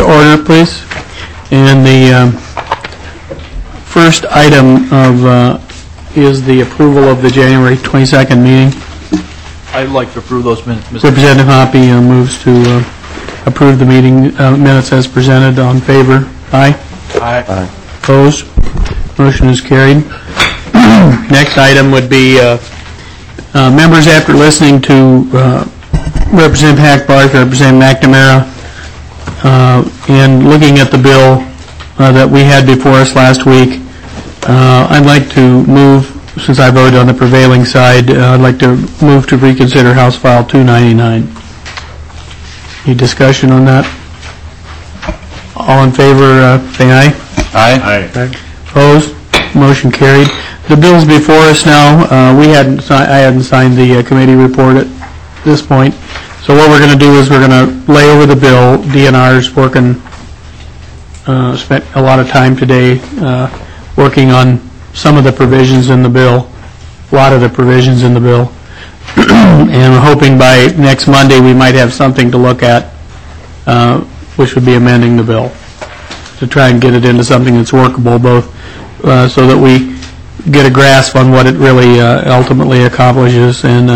order, please. And the first item is the approval of the January 22nd meeting. I'd like to approve those minutes, Mr. Representative Hoppe moves to approve the meeting minutes as presented. On favor? Aye. Aye. Opposed? Motion is carried. Next item would be members, after listening to Representative Hackbarth, Representative McNamara, and looking at the bill that we had before us last week, I'd like to move, since I voted on the prevailing side, I'd like to move to reconsider House File 299. Any discussion on that? All in favor, say aye. Aye. Opposed? Motion carried. The bill's before us now. I hadn't signed the committee report at this point. So what we're going to do is we're going to lay over the bill. DNR's working, spent a lot of time today working on some of the provisions in the bill, a lot of the provisions in the bill. And we're hoping by next Monday we might have something to look at, which would be amending the bill to try and get it into something that's workable, both so that we get a grasp on what it really ultimately accomplishes. And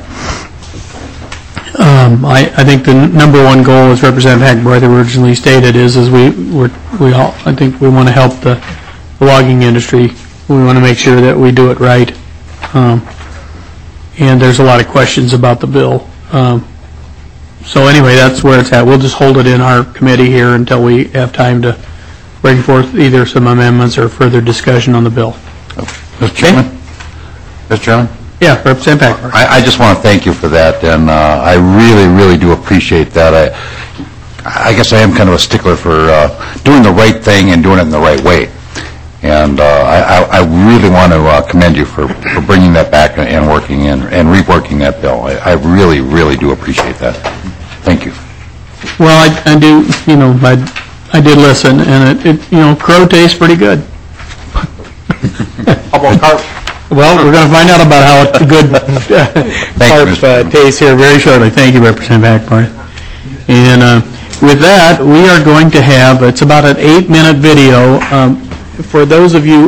I think the number one goal, as Representative Hackbarth originally stated, is we all, I think we want to help the logging industry. We want to make sure that we do it right. And there's a lot of questions about the bill. So anyway, that's where it's at. We'll just hold it in our committee here until we have time to bring forth either some amendments or further discussion on the bill. Mr. Chairman? Mr. Chairman? Yeah, Representative Hackbarth. I just want to thank you for that, and I really, really do appreciate that. I guess I am kind of a stickler for doing the right thing and doing it in the right way. And I really want to commend you for bringing that back and working and reworking that bill. I really, really do appreciate that. Thank you. Well, I do, I did listen, and it crow tastes pretty good. How about carp? Well, we're going to find out about how good carp tastes here very shortly. Thank you, Representative Hackbarth. And with that, we are going to have, it's about an 8-minute video. For those of you,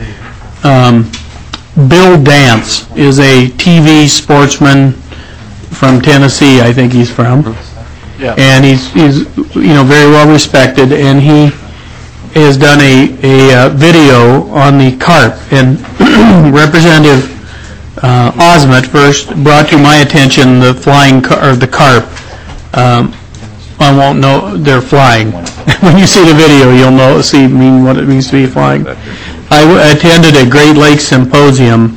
Bill Dance is a TV sportsman from Tennessee, I think he's from. Yeah. And he's very well respected, and he has done a video on the carp. And Representative Osment first brought to my attention the flying the carp. I won't know they're flying. When you see the video, you'll mean what it means to be flying. I attended a Great Lakes Symposium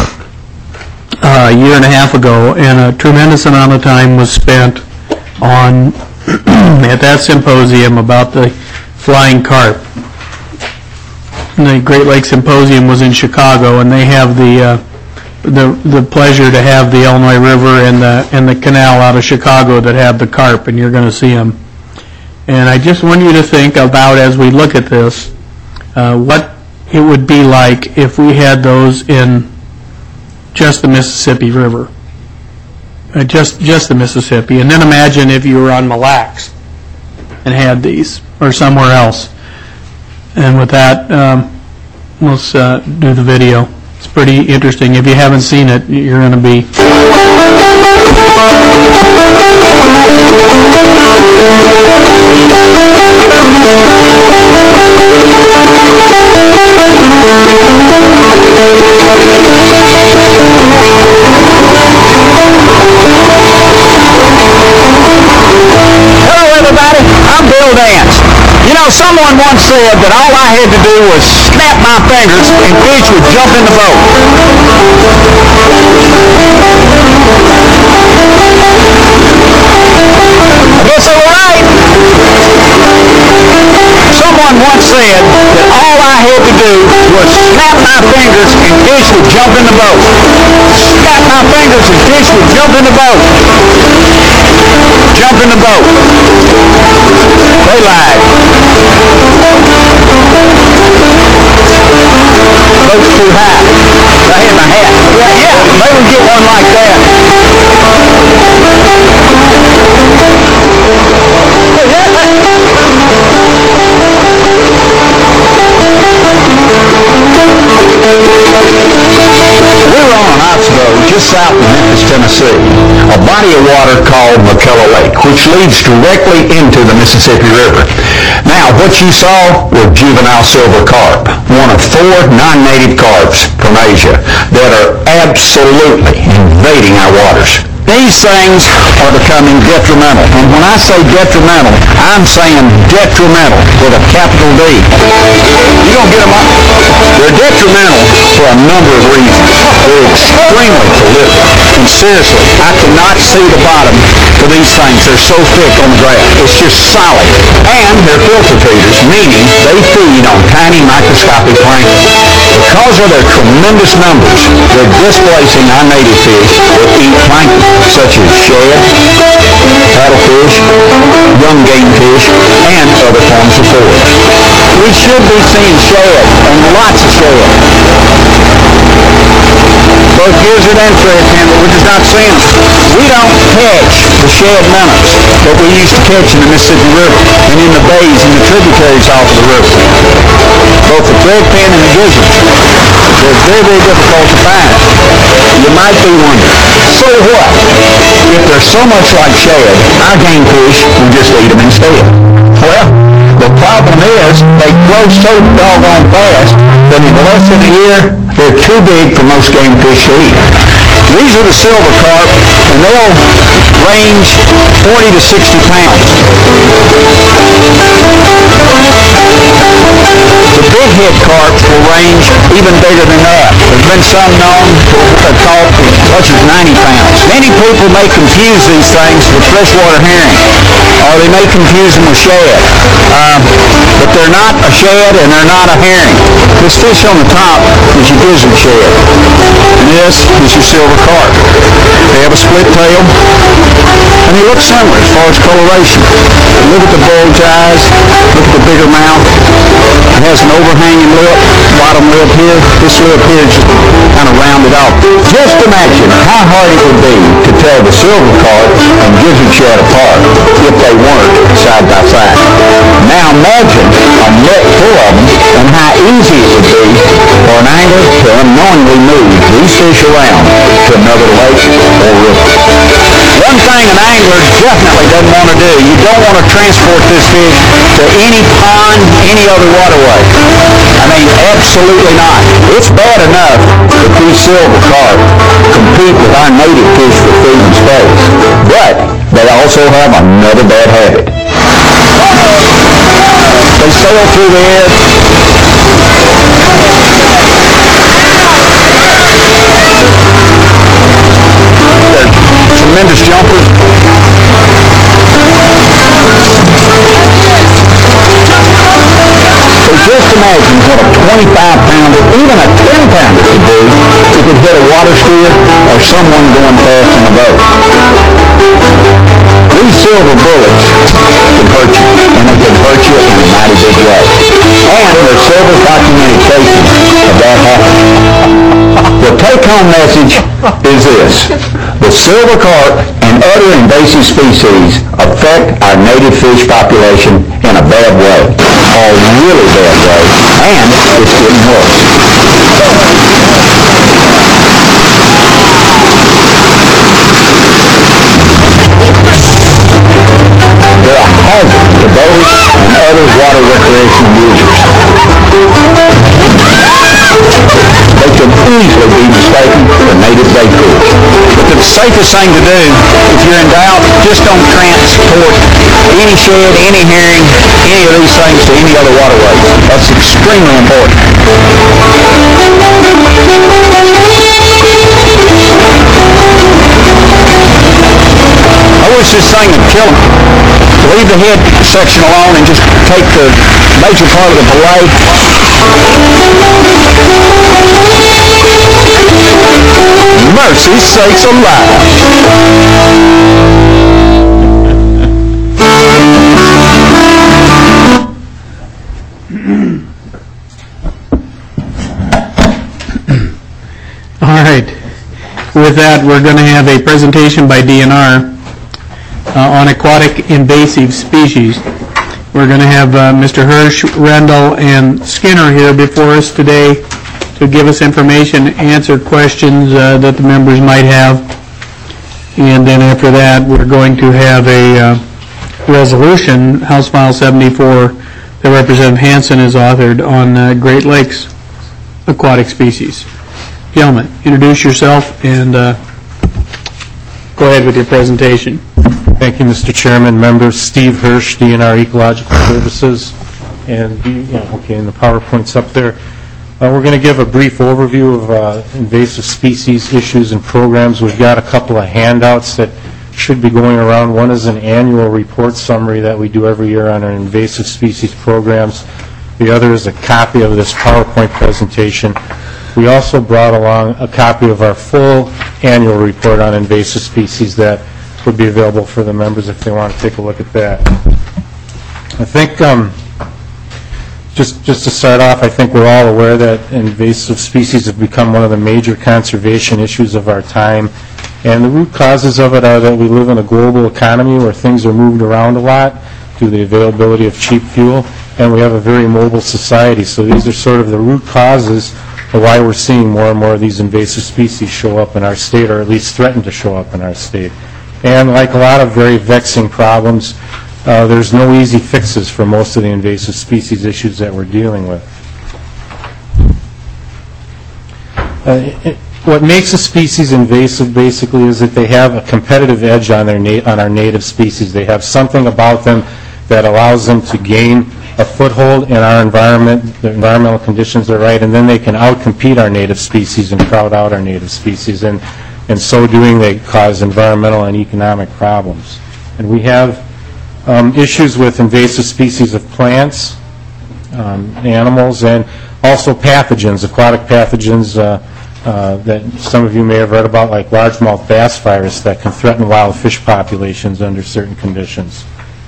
a year and a half ago, and a tremendous amount of time was spent on at that symposium about the flying carp. And the Great Lakes Symposium was in Chicago, and they have the pleasure to have the Illinois River and the canal out of Chicago that have the carp, and you're going to see them. And I just want you to think about, as we look at this, what it would be like if we had those in just the Mississippi River, just the Mississippi. And then imagine if you were on Mille Lacs and had these, or somewhere else. And with that, let's do the video. It's pretty interesting. If you haven't seen it, you're going to be... Hello, everybody. I'm Bill Dance. Someone once said that all I had to do was snap my fingers and fish would jump in the boat. I guess they were right. Someone once said that all I had to do was snap my fingers and fish would jump in the boat. Snap my fingers and fish would jump in the boat. Jump in the boat. They lied. Boat's too high. I had my hat. Yeah, maybe we get one like that. just south of Memphis, Tennessee, a body of water called McKellar Lake, which leads directly into the Mississippi River. Now, what you saw were juvenile silver carp, one of 4 non-native carps from Asia that are absolutely invading our waters. These things are becoming detrimental. And when I say detrimental, I'm saying detrimental with a capital D. You don't get them up. They're detrimental for a number of reasons. They're extremely prolific. And seriously, I cannot see the bottom for these things. They're so thick on the grass. It's just solid. And they're filter feeders, meaning they feed on tiny microscopic plankton. Because of their tremendous numbers, they're displacing our native fish that eat plankton, such as shad, paddlefish, young game fish, and other forms of forage. We should be seeing shad, and lots of shad. Both gizzard and threadfin, but we're just not seeing them. We don't catch the shad minnows that we used to catch in the Mississippi River and in the bays and the tributaries off of the river. Both the threadfin and the gizzards, they're very, very difficult to find. You might be wondering, so what? If they're so much like shad, our game fish will just eat them instead. Well, the problem is they grow so doggone fast that in less than a year, they're too big for most game fish to eat. These are the silver carp, and they'll range 40 to 60 pounds. The big head carps will range even bigger than that. There's been some known to caught as much as 90 pounds. Many people may confuse these things with freshwater herring, or they may confuse them with shad. But they're not a shad and they're not a herring. This fish on the top is your gizzard shad, and this is your silver carp. They have a split tail, and they look similar as far as coloration. Look at the bulge eyes, look at the bigger mouth. It has an overhanging lip, bottom lip here. This lip here is just kind of rounded off. Just imagine how hard it would be to tell the silver carp and gizzard shad apart if they weren't side by side. Now imagine a net full of them and how easy it would be for an angler to unknowingly move these fish around to another lake or river. One thing an angler definitely doesn't want to do, you don't want to transport this fish to any pond, any other waterway. I mean, absolutely not. It's bad enough that these silver carp compete with our native fish for food and space, but they also have another bad habit. They sail through the air. They're tremendous jumpers. So just imagine what a 25-pounder, even a 10-pounder could do if it could hit a water skier or someone going fast in a boat. These silver bullets can hurt you, and they can hurt you in a mighty big way. And there's several documented cases of that happening. The take-home message is this: the silver carp and other invasive species affect our native fish population in a bad way, a really bad way, and it's getting worse. They're a hazard to boats and other water recreational users. They can easily be mistaken for native bait fish. But the safest thing to do, if you're in doubt, just don't transport any shad, any herring, any of these things to any other waterways. That's extremely important. I wish this thing would kill them. Leave the head section alone and just take the major part of the fillet. Mercy sakes alive. All right. With that, we're going to have a presentation by DNR on aquatic invasive species. We're going to have Mr. Hirsch, Rendell, and Skinner here before us today to give us information, answer questions that the members might have. And then after that, we're going to have a resolution, House File 74, that Representative Hansen has authored on Great Lakes aquatic species. Gentlemen, introduce yourself and go ahead with your presentation. Thank you, Mr. Chairman. Members, Steve Hirsch, DNR Ecological Services, and the PowerPoint's up there. We're going to give a brief overview of invasive species issues and programs. We've got a couple of handouts that should be going around. One is an annual report summary that we do every year on our invasive species programs. The other is a copy of this PowerPoint presentation. We also brought along a copy of our full annual report on invasive species that would be available for the members if they want to take a look at that. I think, just to start off, I think we're all aware that invasive species have become one of the major conservation issues of our time. And the root causes of it are that we live in a global economy where things are moved around a lot due to the availability of cheap fuel, and we have a very mobile society. So these are sort of the root causes of why we're seeing more and more of these invasive species show up in our state, or at least threaten to show up in our state. And like a lot of very vexing problems, there's no easy fixes for most of the invasive species issues that we're dealing with. What makes a species invasive, basically, is that they have a competitive edge on our native species. They have something about them that allows them to gain a foothold in our environment. The environmental conditions are right, and then they can outcompete our native species and crowd out our native species. And in so doing, they cause environmental and economic problems. And we have issues with invasive species of plants, animals, and also pathogens, aquatic pathogens that some of you may have read about, like largemouth bass virus that can threaten wild fish populations under certain conditions.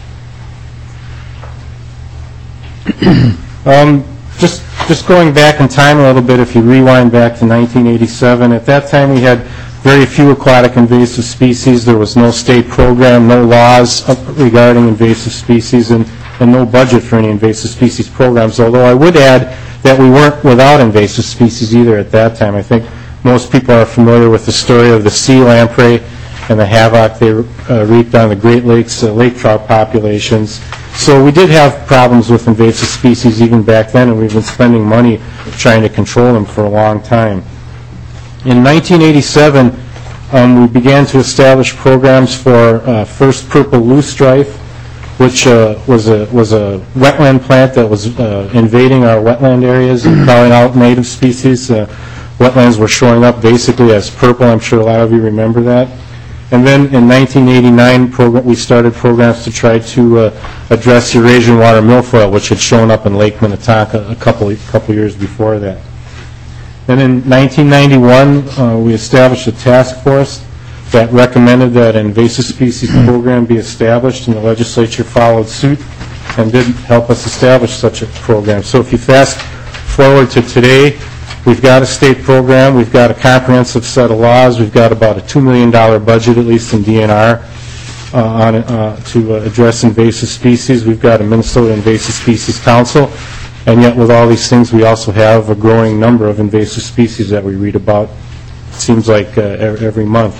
Just going back in time a little bit, if you rewind back to 1987, at that time we had very few aquatic invasive species. There was no state program, no laws regarding invasive species, and no budget for any invasive species programs, although I would add that we weren't without invasive species either at that time. I think most people are familiar with the story of the sea lamprey and the havoc they wreaked on the Great Lakes lake trout populations. So we did have problems with invasive species even back then, and we've been spending money trying to control them for a long time. In 1987, we began to establish programs for first purple loosestrife, which was a wetland plant that was invading our wetland areas and crowding out native species. Wetlands were showing up basically as purple. I'm sure a lot of you remember that. And then in 1989, we started programs to try to address Eurasian water milfoil, which had shown up in Lake Minnetonka a couple years before that. Then in 1991, we established a task force that recommended that an invasive species program be established, and the legislature followed suit and did help us establish such a program. So if you fast forward to today, we've got a state program, we've got a comprehensive set of laws, we've got about a $2 million budget, at least in DNR, to address invasive species. We've got a Minnesota Invasive Species Council, and yet with all these things, we also have a growing number of invasive species that we read about, it seems like every month.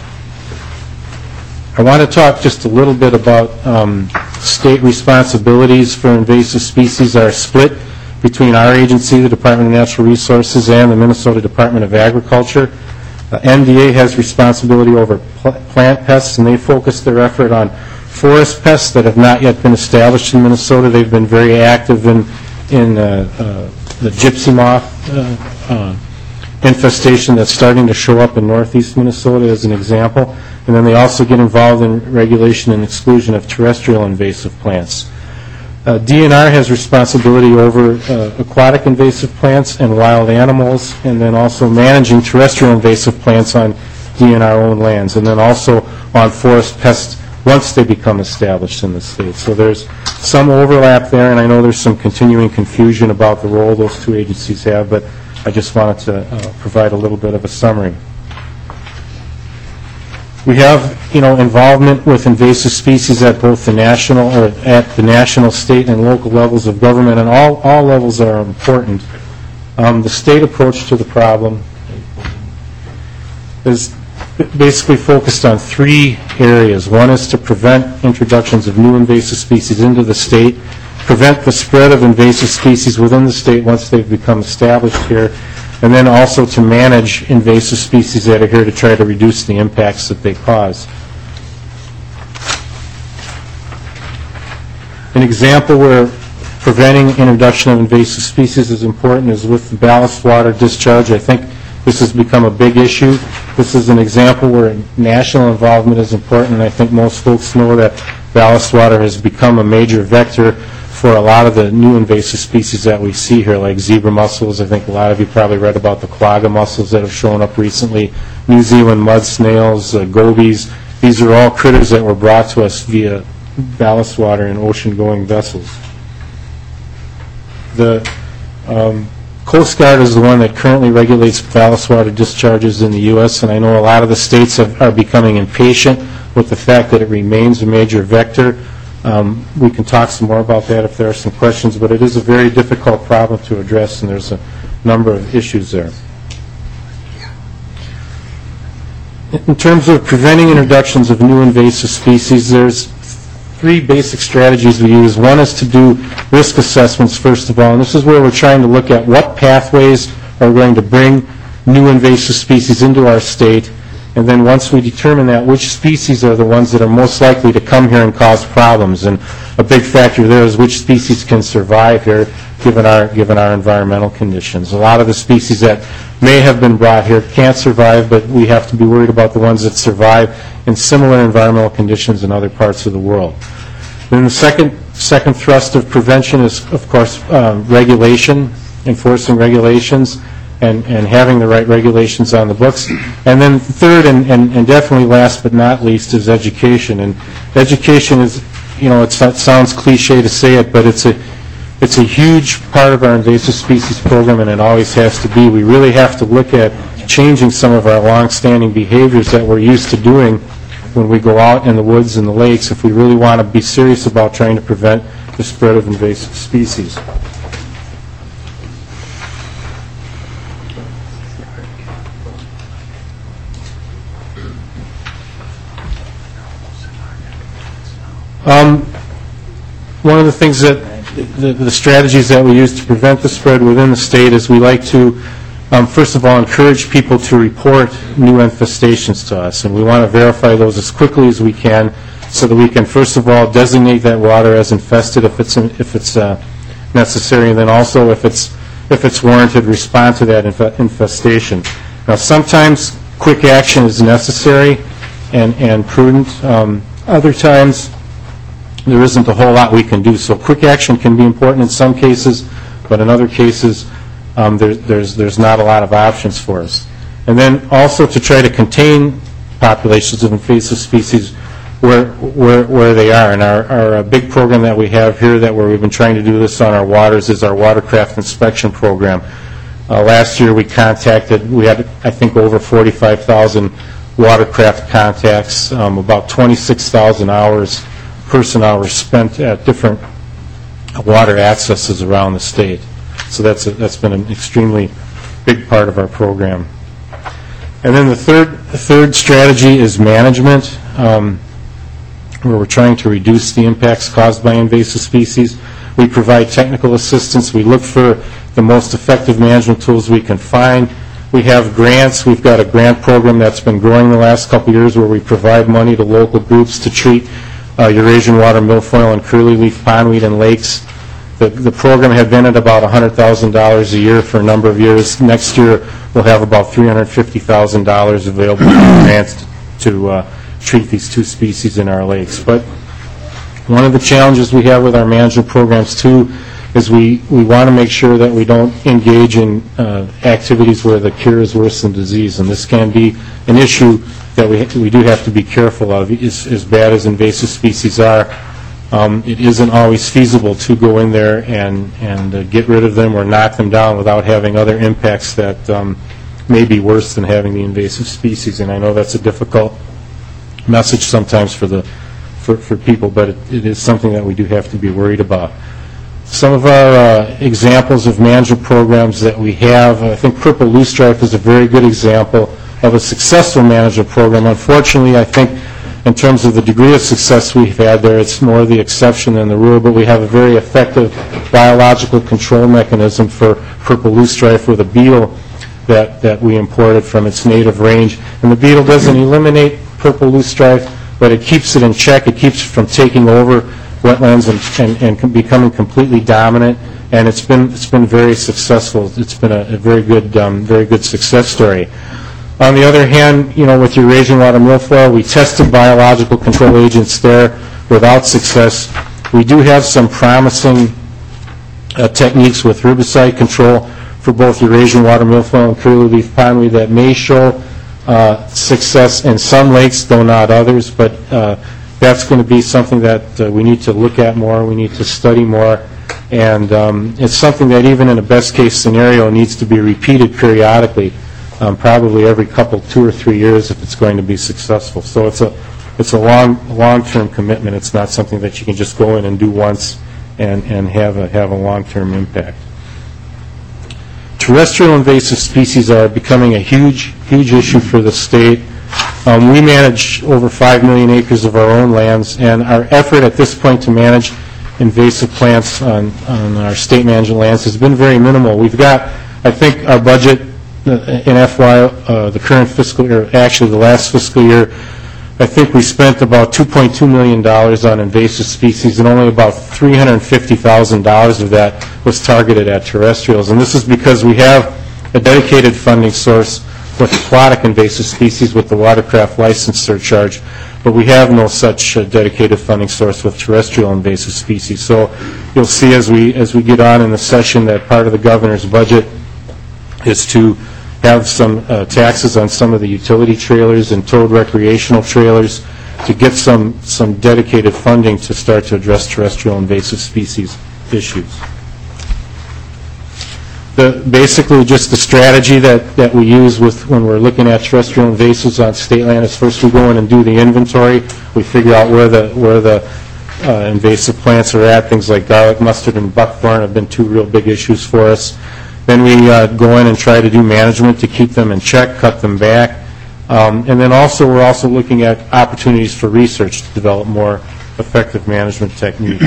I want to talk just a little bit about state responsibilities for invasive species are split between our agency, the Department of Natural Resources, and the Minnesota Department of Agriculture. NDA has responsibility over plant pests, and they focus their effort on forest pests that have not yet been established in Minnesota. They've been very active in the gypsy moth infestation that's starting to show up in northeast Minnesota as an example. And then they also get involved in regulation and exclusion of terrestrial invasive plants. DNR has responsibility over aquatic invasive plants and wild animals, and then also managing terrestrial invasive plants on DNR-owned lands, and then also on forest pests once they become established in the state. So there's some overlap there, and I know there's some continuing confusion about the role those two agencies have, but I just wanted to provide a little bit of a summary. We have, involvement with invasive species at both the national, state, and local levels of government, and all levels are important. The state approach to the problem is basically focused on three areas. One is to prevent introductions of new invasive species into the state, prevent the spread of invasive species within the state once they've become established here, and then also to manage invasive species that are here to try to reduce the impacts that they cause. An example where preventing introduction of invasive species is important is with the ballast water discharge. I think this has become a big issue. This is an example where national involvement is important, and I think most folks know that ballast water has become a major vector for a lot of the new invasive species that we see here, like zebra mussels. I think a lot of you probably read about the quagga mussels that have shown up recently, New Zealand mud snails, gobies. These are all critters that were brought to us via ballast water in ocean-going vessels. The Coast Guard is the one that currently regulates ballast water discharges in the U.S., and I know a lot of the states are becoming impatient with the fact that it remains a major vector. We can talk some more about that if there are some questions, but it is a very difficult problem to address, and there's a number of issues there. In terms of preventing introductions of new invasive species, there's three basic strategies we use. One is to do risk assessments, first of all, and this is where we're trying to look at what pathways are going to bring new invasive species into our state, and then once we determine that, which species are the ones that are most likely to come here and cause problems. And a big factor there is which species can survive here given our environmental conditions. A lot of the species that may have been brought here can't survive, but we have to be worried about the ones that survive in similar environmental conditions in other parts of the world. Then the second thrust of prevention is, of course, regulation, enforcing regulations, and having the right regulations on the books. And then third, and definitely last but not least, is education. And education is, it sounds cliche to say it, but it's a huge part of our invasive species program, and it always has to be. We really have to look at changing some of our long-standing behaviors that we're used to doing when we go out in the woods and the lakes if we really want to be serious about trying to prevent the spread of invasive species. One of the things that the strategies that we use to prevent the spread within the state is we like to, first of all, encourage people to report new infestations to us, and we want to verify those as quickly as we can so that we can, first of all, designate that water as infested if it's necessary, and then also, if it's warranted, respond to that infestation. Now, sometimes quick action is necessary and prudent. Other times, there isn't a whole lot we can do. So quick action can be important in some cases, but in other cases, there's not a lot of options for us. And then also to try to contain populations of invasive species where they are. And our big program that we have here where we've been trying to do this on our waters is our watercraft inspection program. Last year we had, I think, over 45,000 watercraft contacts, about 26,000 person-hours spent at different water accesses around the state. So that's been an extremely big part of our program. And then the third strategy is management, where we're trying to reduce the impacts caused by invasive species. We provide technical assistance. We look for the most effective management tools we can find. We have grants. We've got a grant program that's been growing the last couple of years where we provide money to local groups to treat Eurasian water milfoil and curly-leaf pondweed in lakes. The program had been at about $100,000 a year for a number of years. Next year, we'll have about $350,000 available for grants to treat these two species in our lakes. But one of the challenges we have with our management programs, too, is we want to make sure that we don't engage in activities where the cure is worse than disease. And this can be an issue that we do have to be careful of. As bad as invasive species are, it isn't always feasible to go in there and get rid of them or knock them down without having other impacts that may be worse than having the invasive species. And I know that's a difficult message sometimes for people, but it is something that we do have to be worried about. Some of our examples of management programs that we have, I think Purple Loosestrife is a very good example of a successful management program. Unfortunately, I think in terms of the degree of success we've had there, it's more the exception than the rule, but we have a very effective biological control mechanism for Purple Loosestrife with a beetle that we imported from its native range. And the beetle doesn't eliminate Purple Loosestrife, but it keeps it in check. It keeps it from taking over wetlands and becoming completely dominant. And it's been very successful. It's been a very good success story. On the other hand, with Eurasian water milfoil, we tested biological control agents there without success. We do have some promising techniques with herbicide control for both Eurasian water milfoil and curly leaf pondweed that may show success in some lakes, though not others. But that's going to be something that we need to look at more. We need to study more. And it's something that even in a best-case scenario needs to be repeated periodically. Probably every 2 or 3 years if it's going to be successful. So it's a long-term commitment. It's not something that you can just go in and do once and have a long-term impact. Terrestrial invasive species are becoming a huge issue for the state. We manage over 5 million acres of our own lands, and our effort at this point to manage invasive plants on our state management lands has been very minimal. We've got, I think, our budget in FY, the current fiscal year, actually the last fiscal year, I think we spent about $2.2 million on invasive species, and only about $350,000 of that was targeted at terrestrials. And this is because we have a dedicated funding source with aquatic invasive species with the watercraft license surcharge, but we have no such dedicated funding source with terrestrial invasive species. So you'll see as we get on in the session that part of the governor's budget is to have some taxes on some of the utility trailers and towed recreational trailers to get some dedicated funding to start to address terrestrial invasive species issues. Basically, just the strategy that we use when we're looking at terrestrial invasives on state land is first we go in and do the inventory. We figure out where the invasive plants are at. Things like garlic mustard and buckthorn have been 2 real big issues for us. Then we go in and try to do management to keep them in check, cut them back. And then we're also looking at opportunities for research to develop more effective management techniques.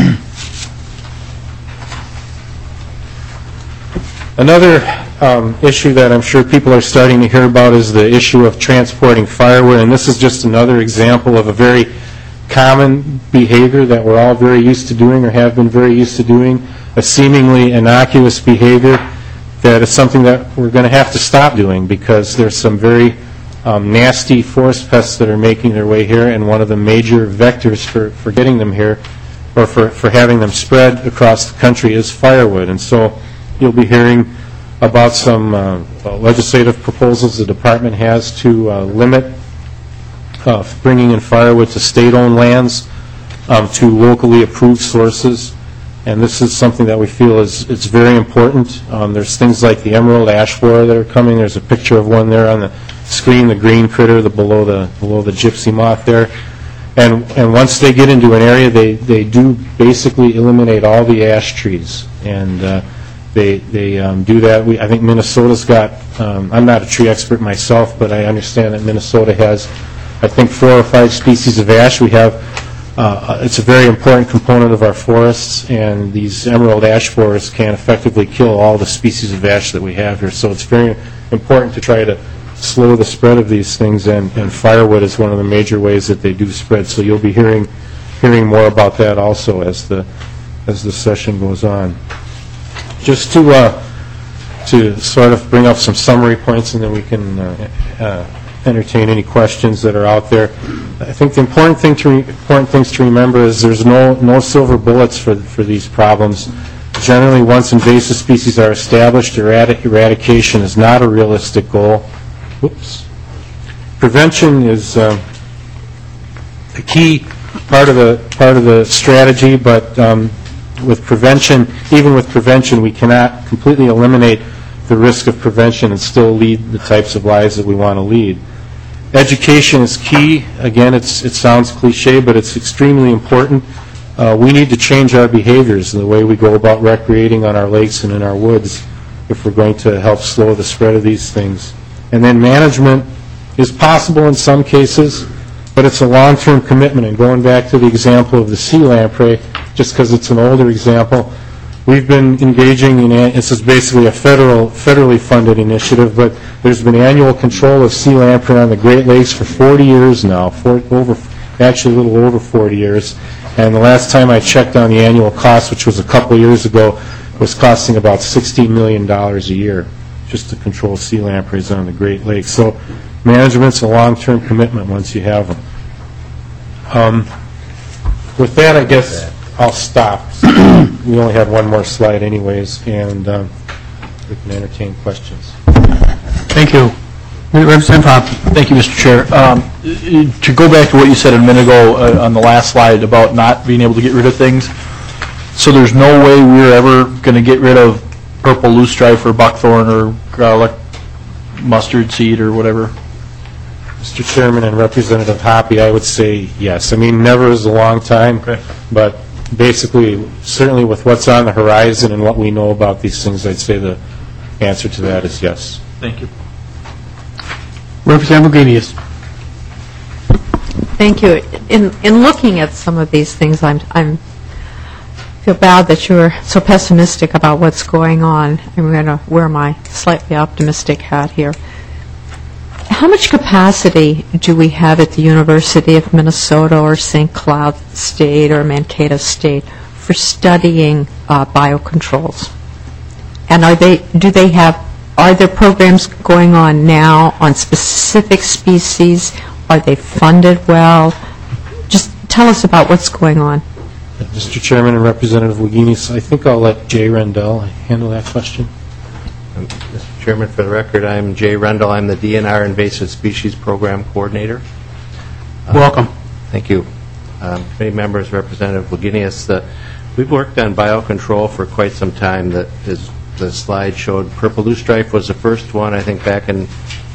Another issue that I'm sure people are starting to hear about is the issue of transporting firewood. And this is just another example of a very common behavior that we're all very used to doing or have been very used to doing, a seemingly innocuous behavior that is something that we're going to have to stop doing because there's some very nasty forest pests that are making their way here, and one of the major vectors for getting them here or for having them spread across the country is firewood. And so you'll be hearing about some legislative proposals the department has to limit bringing in firewood to state-owned lands to locally approved sources. And this is something that we feel is very important. There's things like the emerald ash borer that are coming. There's a picture of one there on the screen, the green critter, below the gypsy moth there. And once they get into an area, they do basically eliminate all the ash trees. And they do that. I think Minnesota's got, I'm not a tree expert myself, but I understand that Minnesota has, I think, 4 or 5 species of ash. We have it's a very important component of our forests, and these emerald ash borers can effectively kill all the species of ash that we have here. So it's very important to try to slow the spread of these things, and firewood is one of the major ways that they do spread. So you'll be hearing more about that also as the session goes on. Just to sort of bring up some summary points, and then we can entertain any questions that are out there. I think the important things to remember is there's no silver bullets for these problems. Generally, once invasive species are established, eradication is not a realistic goal. Whoops. Prevention is a key part of the strategy, but with prevention, even with prevention, we cannot completely eliminate the risk of prevention and still lead the types of lives that we want to lead. Education is key. Again, it sounds cliche, but it's extremely important. We need to change our behaviors and the way we go about recreating on our lakes and in our woods if we're going to help slow the spread of these things. And then management is possible in some cases, but it's a long-term commitment. And going back to the example of the sea lamprey, just because it's an older example, we've been engaging in, this is basically a federally funded initiative, but there's been annual control of sea lamprey on the Great Lakes for 40 years now, actually a little over 40 years. And the last time I checked on the annual cost, which was a couple years ago, was costing about $16 million a year just to control sea lampreys on the Great Lakes. So management's a long-term commitment once you have them. With that, I guess I'll stop. We only have one more slide anyways, and we can entertain questions. Thank you. Representative Hoppe. Thank you, Mr. Chair. To go back to what you said a minute ago on the last slide about not being able to get rid of things, so there's no way we're ever going to get rid of purple loosestrife or buckthorn or garlic mustard seed or whatever? Mr. Chairman and Representative Hoppe, I would say yes. I mean, never is a long time, but basically, certainly with what's on the horizon and what we know about these things, I'd say the answer to that is yes. Thank you. Representative Wagenius. Thank you. In looking at some of these things, I'm feel bad that you're so pessimistic about what's going on. I'm going to wear my slightly optimistic hat here. How much capacity do we have at the University of Minnesota or St. Cloud State or Mankato State for studying biocontrols? And are there programs going on now on specific species? Are they funded well? Just tell us about what's going on. Mr. Chairman and Representative Wagenius, I think I'll let Jay Rendell handle that question. Mr. Chairman, for the record, I'm Jay Rendell. I'm the DNR Invasive Species Program Coordinator. Welcome. Thank you. Committee members, Representative Wagenius, we've worked on biocontrol for quite some time. The slide showed purple loosestrife was the first one, I think back in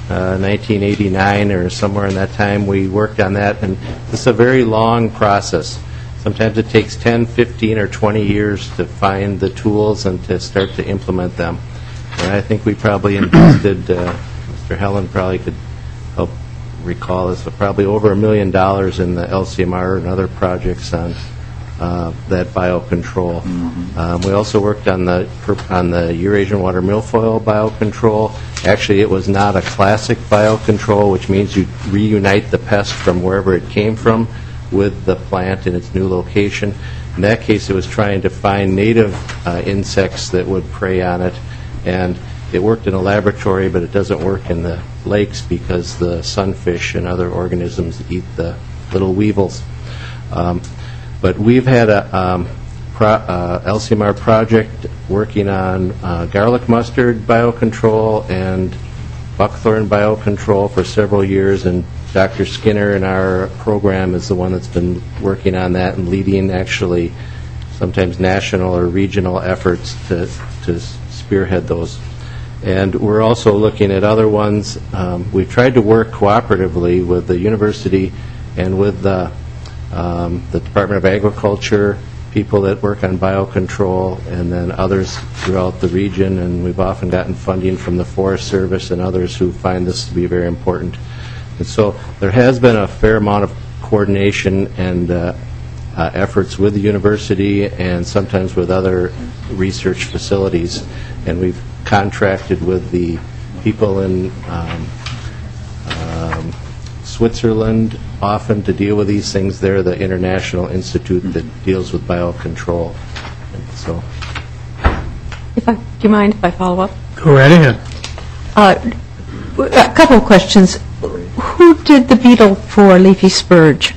1989 or somewhere in that time. We worked on that, and this is a very long process. Sometimes it takes 10, 15, or 20 years to find the tools and to start to implement them. And I think we probably invested, Mr. Helen probably could help recall this, but probably over $1 million in the LCMR and other projects on that biocontrol. We also worked on the Eurasian water milfoil biocontrol. Actually, it was not a classic biocontrol, which means you reunite the pest from wherever it came from with the plant in its new location. In that case, it was trying to find native insects that would prey on it, and it worked in a laboratory, but it doesn't work in the lakes because the sunfish and other organisms eat the little weevils. But we've had a LCMR project working on garlic mustard biocontrol and buckthorn biocontrol for several years, and Dr. Skinner in our program is the one that's been working on that and leading actually sometimes national or regional efforts to spearhead those. And we're also looking at other ones. We've tried to work cooperatively with the university and with the Department of Agriculture, people that work on biocontrol, and then others throughout the region, and we've often gotten funding from the Forest Service and others who find this to be very important. And so there has been a fair amount of coordination and efforts with the university and sometimes with other research facilities, and we've contracted with the people in Switzerland often to deal with these things. They're the international institute that deals with biocontrol. And so, Do you mind if I follow up? Go right ahead. A couple of questions. Who did the beetle for leafy spurge?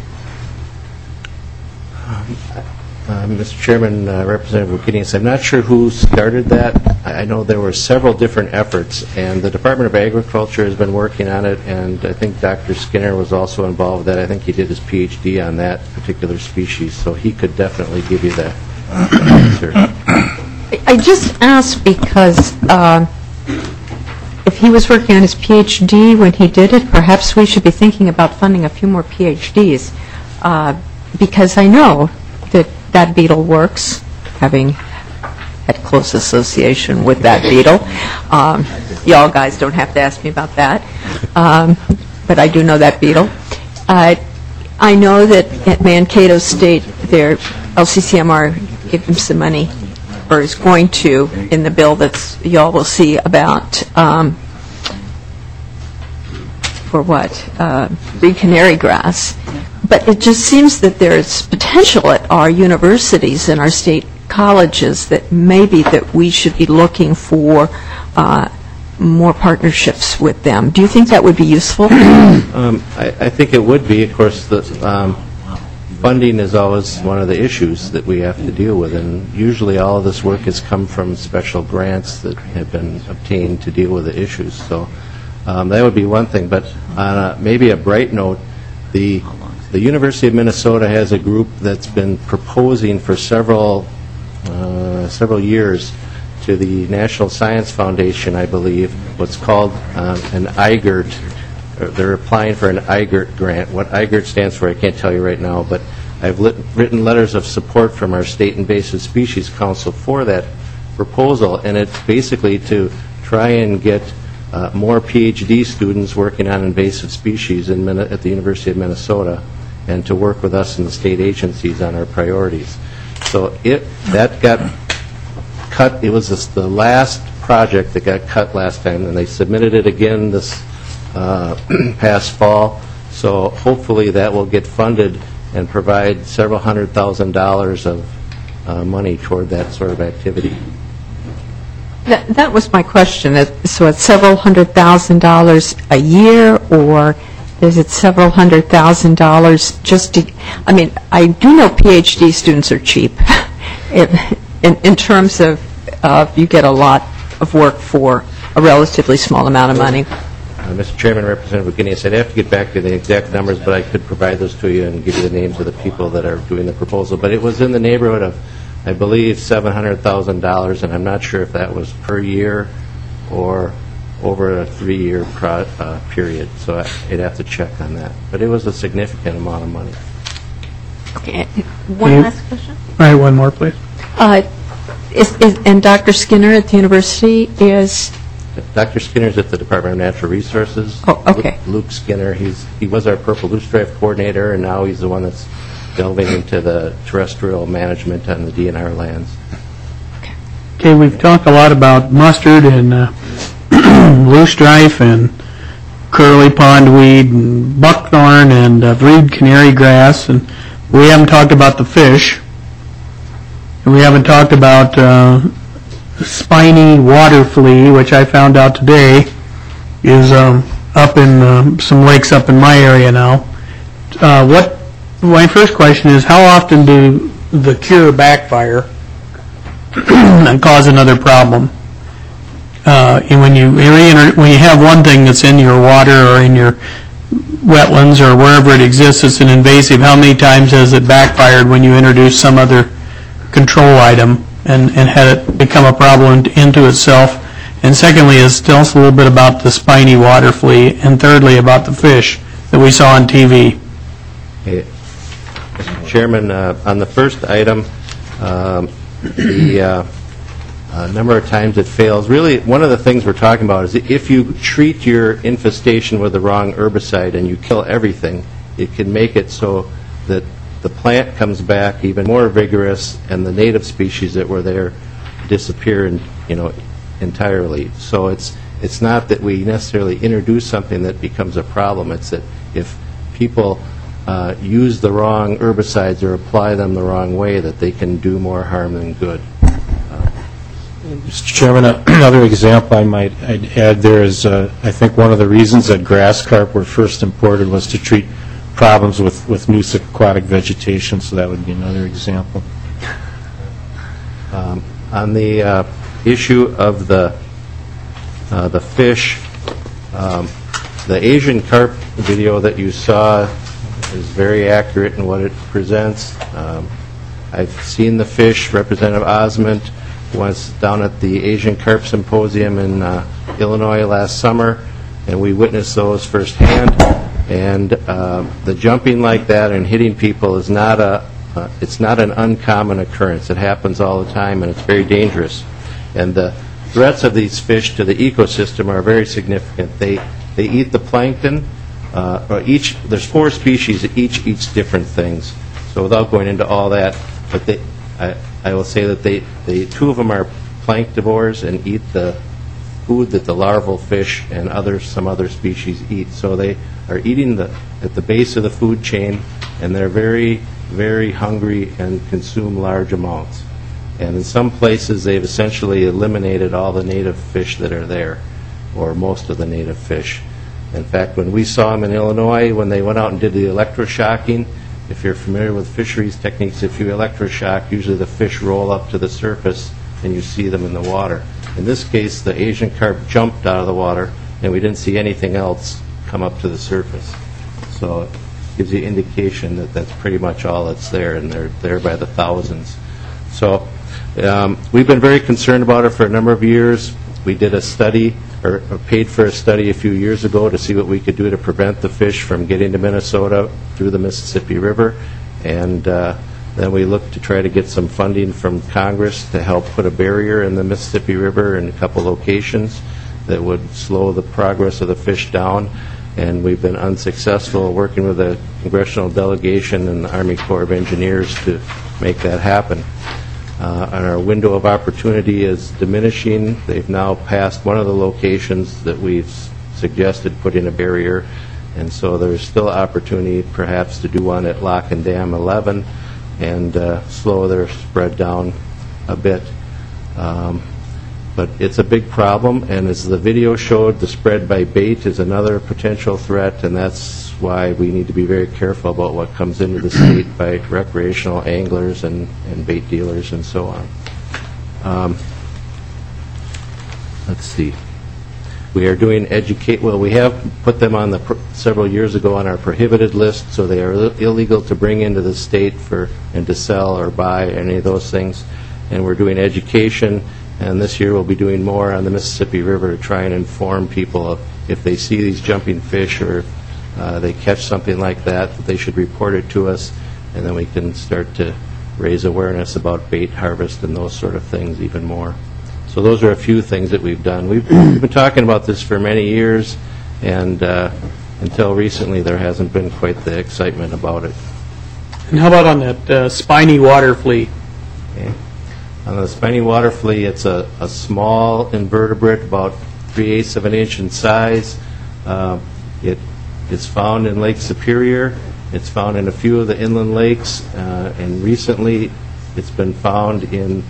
Mr. Chairman, Representative Wagenius, I'm not sure who started that. I know there were several different efforts, and the Department of Agriculture has been working on it, and I think Dr. Skinner was also involved with that. I think he did his PhD on that particular species, so he could definitely give you that answer. I just asked because if he was working on his PhD when he did it, perhaps we should be thinking about funding a few more PhDs, because I know that that beetle works, having had close association with that beetle. Y'all guys don't have to ask me about that, but I do know that beetle. I know that at Mankato State, their LCCMR gave them some money, or is going to, in the bill that y'all will see about, for what? Reed canary grass. But it just seems that there's potential at our universities and our state colleges that maybe that we should be looking for more partnerships with them. Do you think that would be useful? I think it would be. Of course, the funding is always one of the issues that we have to deal with, and usually all of this work has come from special grants that have been obtained to deal with the issues. So that would be one thing. But on maybe a bright note, the University of Minnesota has a group that's been proposing for several years to the National Science Foundation, I believe, what's called an IGERT. They're applying for an IGERT grant. What IGERT stands for, I can't tell you right now, but I've written letters of support from our State Invasive Species Council for that proposal, and it's basically to try and get more PhD students working on invasive species at the University of Minnesota, and to work with us in the state agencies on our priorities. So that got cut. It was the last project that got cut last time, and they submitted it again this past fall. So hopefully that will get funded and provide several $100,000 of money toward that sort of activity. That was my question. So it's several $100,000 a year, or is it several $100,000 just to, I mean, I do know PhD students are cheap in terms of you get a lot of work for a relatively small amount of money. Mr. Chairman, Representative Guinness, I'd have to get back to the exact numbers, but I could provide those to you and give you the names of the people that are doing the proposal. But it was in the neighborhood of, I believe, $700,000, and I'm not sure if that was per year or over a 3-year period. So I'd have to check on that. But it was a significant amount of money. Okay. One last question. All right, one more, please. And Dr. Skinner at the university is? Dr. Skinner's at the Department of Natural Resources. Oh, okay. Luke Skinner, he was our Purple Loosestrife coordinator, and now he's the one that's delving into the terrestrial management on the DNR lands. Okay, we've talked a lot about mustard and loosestrife and curly pondweed and buckthorn and reed canary grass, and we haven't talked about the fish, and we haven't talked about spiny water flea, which I found out today is up in some lakes up in my area now. My first question is, how often do the cure backfire and cause another problem? And when you have one thing that's in your water or in your wetlands or wherever it exists, it's an invasive, how many times has it backfired when you introduce some other control item and had it become a problem into itself? And secondly, tell us a little bit about the spiny water flea, and thirdly, about the fish that we saw on TV. Okay. Mr. Chairman, on the first item, the number of times it fails, really one of the things we're talking about is if you treat your infestation with the wrong herbicide and you kill everything, it can make it so that the plant comes back even more vigorous, and the native species that were there disappear, entirely. So it's not that we necessarily introduce something that becomes a problem. It's that if people use the wrong herbicides or apply them the wrong way, that they can do more harm than good. Mr. Chairman, another example I'd add there is I think one of the reasons that grass carp were first imported was to treat problems with new aquatic vegetation, so that would be another example. On the issue of the fish, the Asian carp video that you saw is very accurate in what it presents. I've seen the fish. Representative Osment was down at the Asian Carp Symposium in Illinois last summer, and we witnessed those firsthand. And the jumping like that and hitting people is not a it's not an uncommon occurrence. It happens all the time, and it's very dangerous. And the threats of these fish to the ecosystem are very significant. They eat the plankton. There's 4 species that each eats different things. So without going into all that, but I will say that 2 of them are planktivores and eat the food that the larval fish and some other species eat. So they are eating at the base of the food chain, and they're very, very hungry and consume large amounts. And in some places, they've essentially eliminated all the native fish that are there, or most of the native fish. In fact, when we saw them in Illinois, when they went out and did the electroshocking, if you're familiar with fisheries techniques, if you electroshock, usually the fish roll up to the surface and you see them in the water. In this case, the Asian carp jumped out of the water, and we didn't see anything else come up to the surface. So it gives you indication that that's pretty much all that's there, and they're there by the thousands. So we've been very concerned about it for a number of years. We did a study, or paid for a study a few years ago to see what we could do to prevent the fish from getting to Minnesota through the Mississippi River. And then we looked to try to get some funding from Congress to help put a barrier in the Mississippi River in a couple locations that would slow the progress of the fish down. And we've been unsuccessful working with a congressional delegation and the Army Corps of Engineers to make that happen. And our window of opportunity is diminishing. They've now passed one of the locations that we've suggested putting a barrier, and so there's still opportunity perhaps to do one at Lock and Dam 11 and slow their spread down a bit. But it's a big problem, and as the video showed, the spread by bait is another potential threat, and that's why we need to be very careful about what comes into the state by recreational anglers and bait dealers and so on. Let's see. We are doing we have put them on several years ago on our prohibited list, so they are illegal to bring into the state and to sell or buy any of those things. And we're doing education, and this year we'll be doing more on the Mississippi River to try and inform people of if they see these jumping fish or they catch something like that they should report it to us, and then we can start to raise awareness about bait harvest and those sort of things even more. So those are a few things that we've done. We've been talking about this for many years, and until recently there hasn't been quite the excitement about it. And how about on that spiny water flea? Okay. On the spiny water flea, it's a small invertebrate, about 3/8 of an inch in size. It's found in Lake Superior. It's found in a few of the inland lakes, and recently it's been found in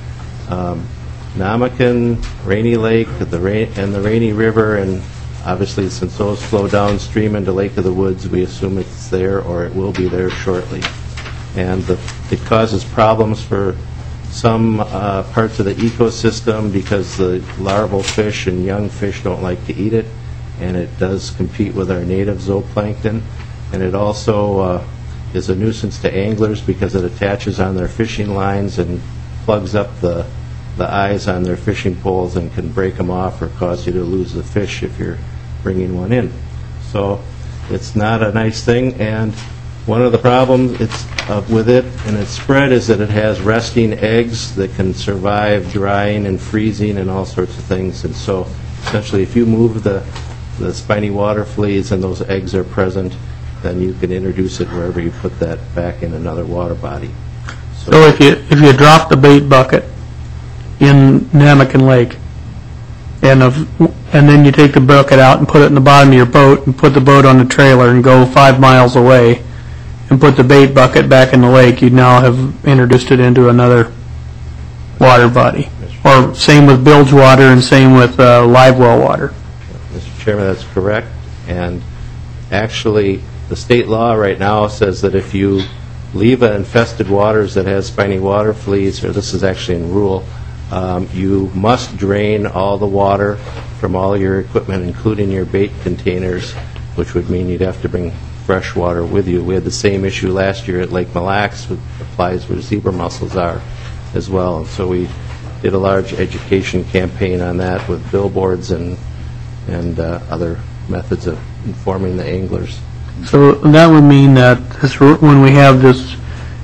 Namakan, Rainy Lake, and the Rainy River, and obviously since those flow downstream into Lake of the Woods, we assume it's there or it will be there shortly. And it causes problems for some parts of the ecosystem because the larval fish and young fish don't like to eat it, and it does compete with our native zooplankton. And it also is a nuisance to anglers because it attaches on their fishing lines and plugs up the eyes on their fishing poles and can break them off or cause you to lose the fish if you're bringing one in. So it's not a nice thing, and one of the problems with it and its spread is that it has resting eggs that can survive drying and freezing and all sorts of things. And so essentially if you move the spiny water fleas and those eggs are present, then you can introduce it wherever you put that back in another water body. So if you drop the bait bucket in Namakan Lake, and then you take the bucket out and put it in the bottom of your boat and put the boat on the trailer and go 5 miles away and put the bait bucket back in the lake, you now have introduced it into another water body. Or same with bilge water and same with live well water. Mr. Chairman, that's correct. And actually, the state law right now says that if you leave infested waters that has spiny water fleas, or this is actually in rule, you must drain all the water from all your equipment, including your bait containers, which would mean you'd have to bring fresh water with you. We had the same issue last year at Lake Mille Lacs, which applies where zebra mussels are as well. And so we did a large education campaign on that with billboards and other methods of informing the anglers. So that would mean that when we have this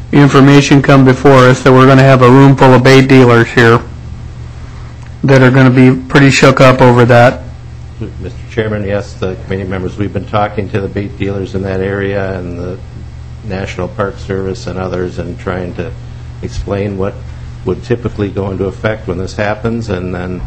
information come before us that we're going to have a room full of bait dealers here that are going to be pretty shook up over that. Mr. Chairman, yes, the committee members, we've been talking to the bait dealers in that area and the National Park Service and others and trying to explain what would typically go into effect when this happens and then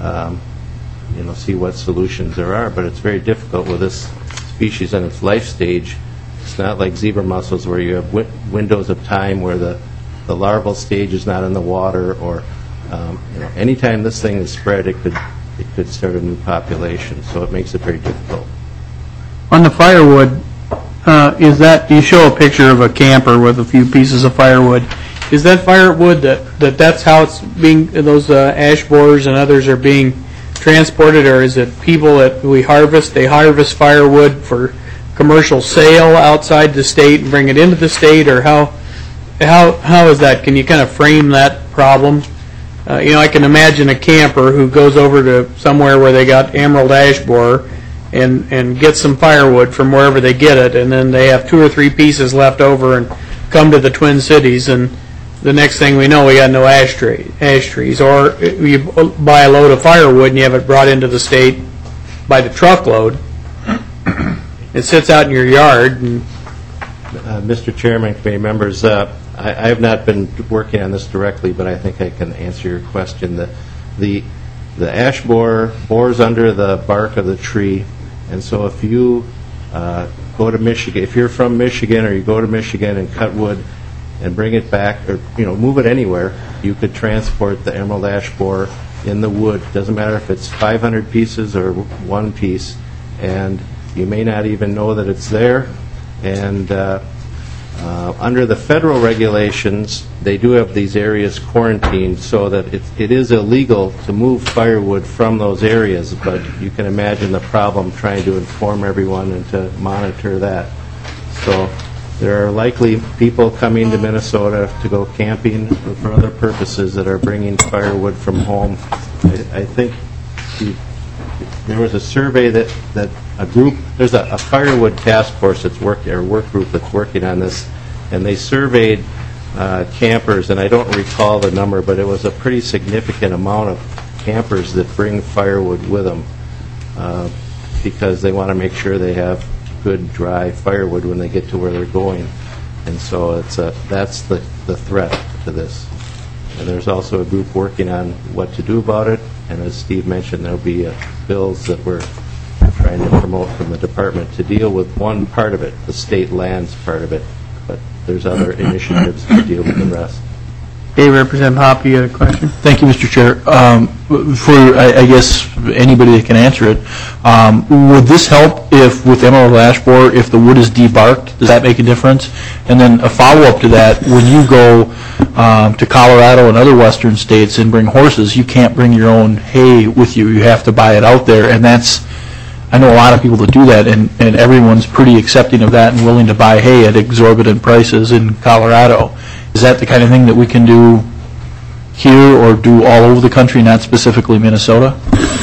see what solutions there are. But it's very difficult with this species in its life stage. It's not like zebra mussels where you have windows of time where the larval stage is not in the water or anytime this thing is spread, it could start a new population. So it makes it very difficult. On the firewood, you show a picture of a camper with a few pieces of firewood. Is that firewood that's how it's being, those ash borers and others are being transported, or is it people that they harvest firewood for commercial sale outside the state and bring it into the state, or how is that? Can you kind of frame that problem? I can imagine a camper who goes over to somewhere where they got emerald ash borer and gets some firewood from wherever they get it, and then they have 2 or 3 pieces left over and come to the Twin Cities, and the next thing we know, we got no ash trees. Or you buy a load of firewood and you have it brought into the state by the truckload. It sits out in your yard. And Mr. Chairman, committee members, I have not been working on this directly, but I think I can answer your question. The ash borer bores under the bark of the tree, and so if you go to Michigan, if you're from Michigan or you go to Michigan and cut wood and bring it back, or move it anywhere, you could transport the emerald ash borer in the wood. Doesn't matter if it's 500 pieces or 1 piece, and you may not even know that it's there. And under the federal regulations, they do have these areas quarantined so that it is illegal to move firewood from those areas, but you can imagine the problem trying to inform everyone and to monitor that. So there are likely people coming to Minnesota to go camping or for other purposes that are bringing firewood from home. I think there was a survey that a group, there's a firewood task force that's working, or work group that's working on this, and they surveyed campers, and I don't recall the number, but it was a pretty significant amount of campers that bring firewood with them because they want to make sure they have good dry firewood when they get to where they're going. And so that's the threat to this. And there's also a group working on what to do about it, and as Steve mentioned, there'll be bills that we're trying to promote from the department to deal with one part of it, the state lands part of it, but there's other initiatives to deal with the rest. Okay, Representative Hoppe, you had a question? Thank you, Mr. Chair. For, I guess, anybody that can answer it, would this help if, with emerald ash borer, if the wood is debarked? Does that make a difference? And then a follow-up to that, when you go to Colorado and other western states and bring horses, you can't bring your own hay with you. You have to buy it out there, and that's, I know a lot of people that do that, and everyone's pretty accepting of that and willing to buy hay at exorbitant prices in Colorado. Is that the kind of thing that we can do here or do all over the country, not specifically Minnesota?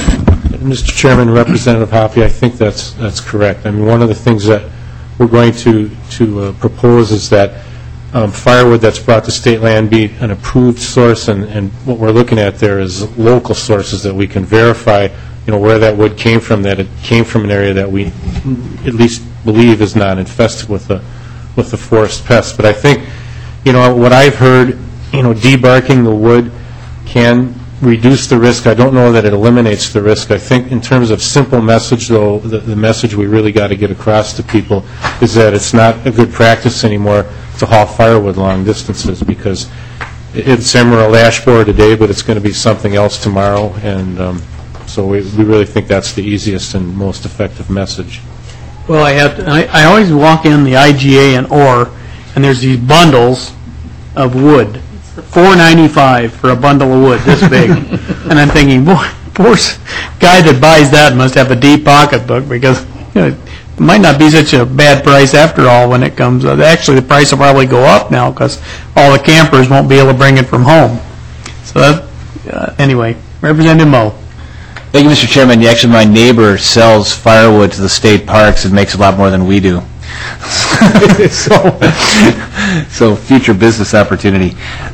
Mr. Chairman, Representative Hoppe, I think that's correct. I mean, one of the things that we're going to propose is that firewood that's brought to state land be an approved source, and what we're looking at there is local sources that we can verify, where that wood came from, that it came from an area that we at least believe is not infested with the forest pests. But I think, what I've heard, debarking the wood can reduce the risk. I don't know that it eliminates the risk. I think in terms of simple message, though, the message we really got to get across to people is that it's not a good practice anymore to haul firewood long distances, because it's emerald ash borer today, but it's going to be something else tomorrow, and so we really think that's the easiest and most effective message. Well, I always walk in the IGA and Orr, and there's these bundles of wood, $4.95 for a bundle of wood this big, and I'm thinking, boy, poor guy that buys that must have a deep pocketbook, because it might not be such a bad price after all when it comes. Actually, the price will probably go up now because all the campers won't be able to bring it from home. So anyway, Representative Moe. Thank you, Mr. Chairman. Actually, my neighbor sells firewood to the state parks and makes a lot more than we do. So future business opportunity.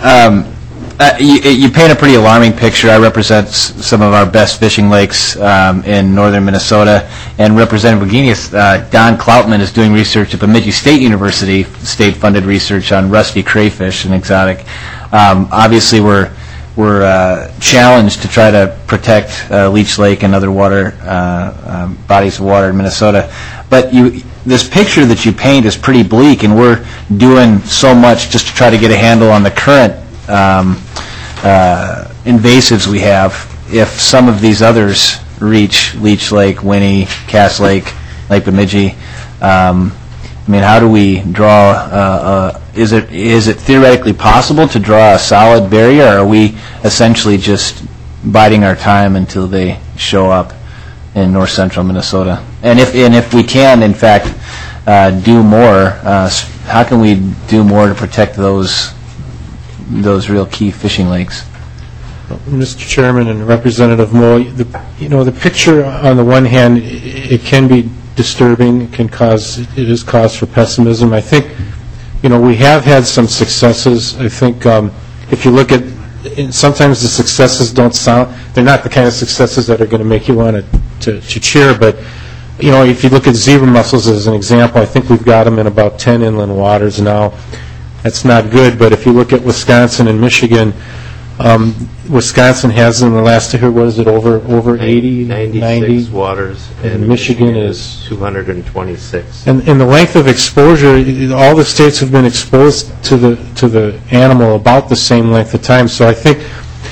You paint a pretty alarming picture. I represent some of our best fishing lakes in northern Minnesota, and Representative Wagenius, Don Klautman, is doing research at Bemidji State University, state-funded research on rusty crayfish, an exotic. Obviously, we're challenged to try to protect Leech Lake and other water bodies of water in Minnesota. But this picture that you paint is pretty bleak, and we're doing so much just to try to get a handle on the current invasives we have. If some of these others reach Leech Lake, Winnie, Cass Lake, Lake Bemidji, I mean, how do we draw? Is it theoretically possible to draw a solid barrier, or are we essentially just biding our time until they show up in north central Minnesota? And if we can, in fact, do more, how can we do more to protect those real key fishing lakes? Mr. Chairman and Representative Moe, the picture on the one hand, it can be disturbing. It is cause for pessimism. I think, we have had some successes. I think if you look at, sometimes the successes don't sound, they're not the kind of successes that are going to make you want to cheer, but if you look at zebra mussels as an example, I think we've got them in about 10 inland waters now. That's not good, but if you look at Wisconsin and Michigan, Wisconsin has in the last, what is it, over 80? 96 waters, and Michigan is 226. And in the length of exposure, all the states have been exposed to the animal about the same length of time. So I think,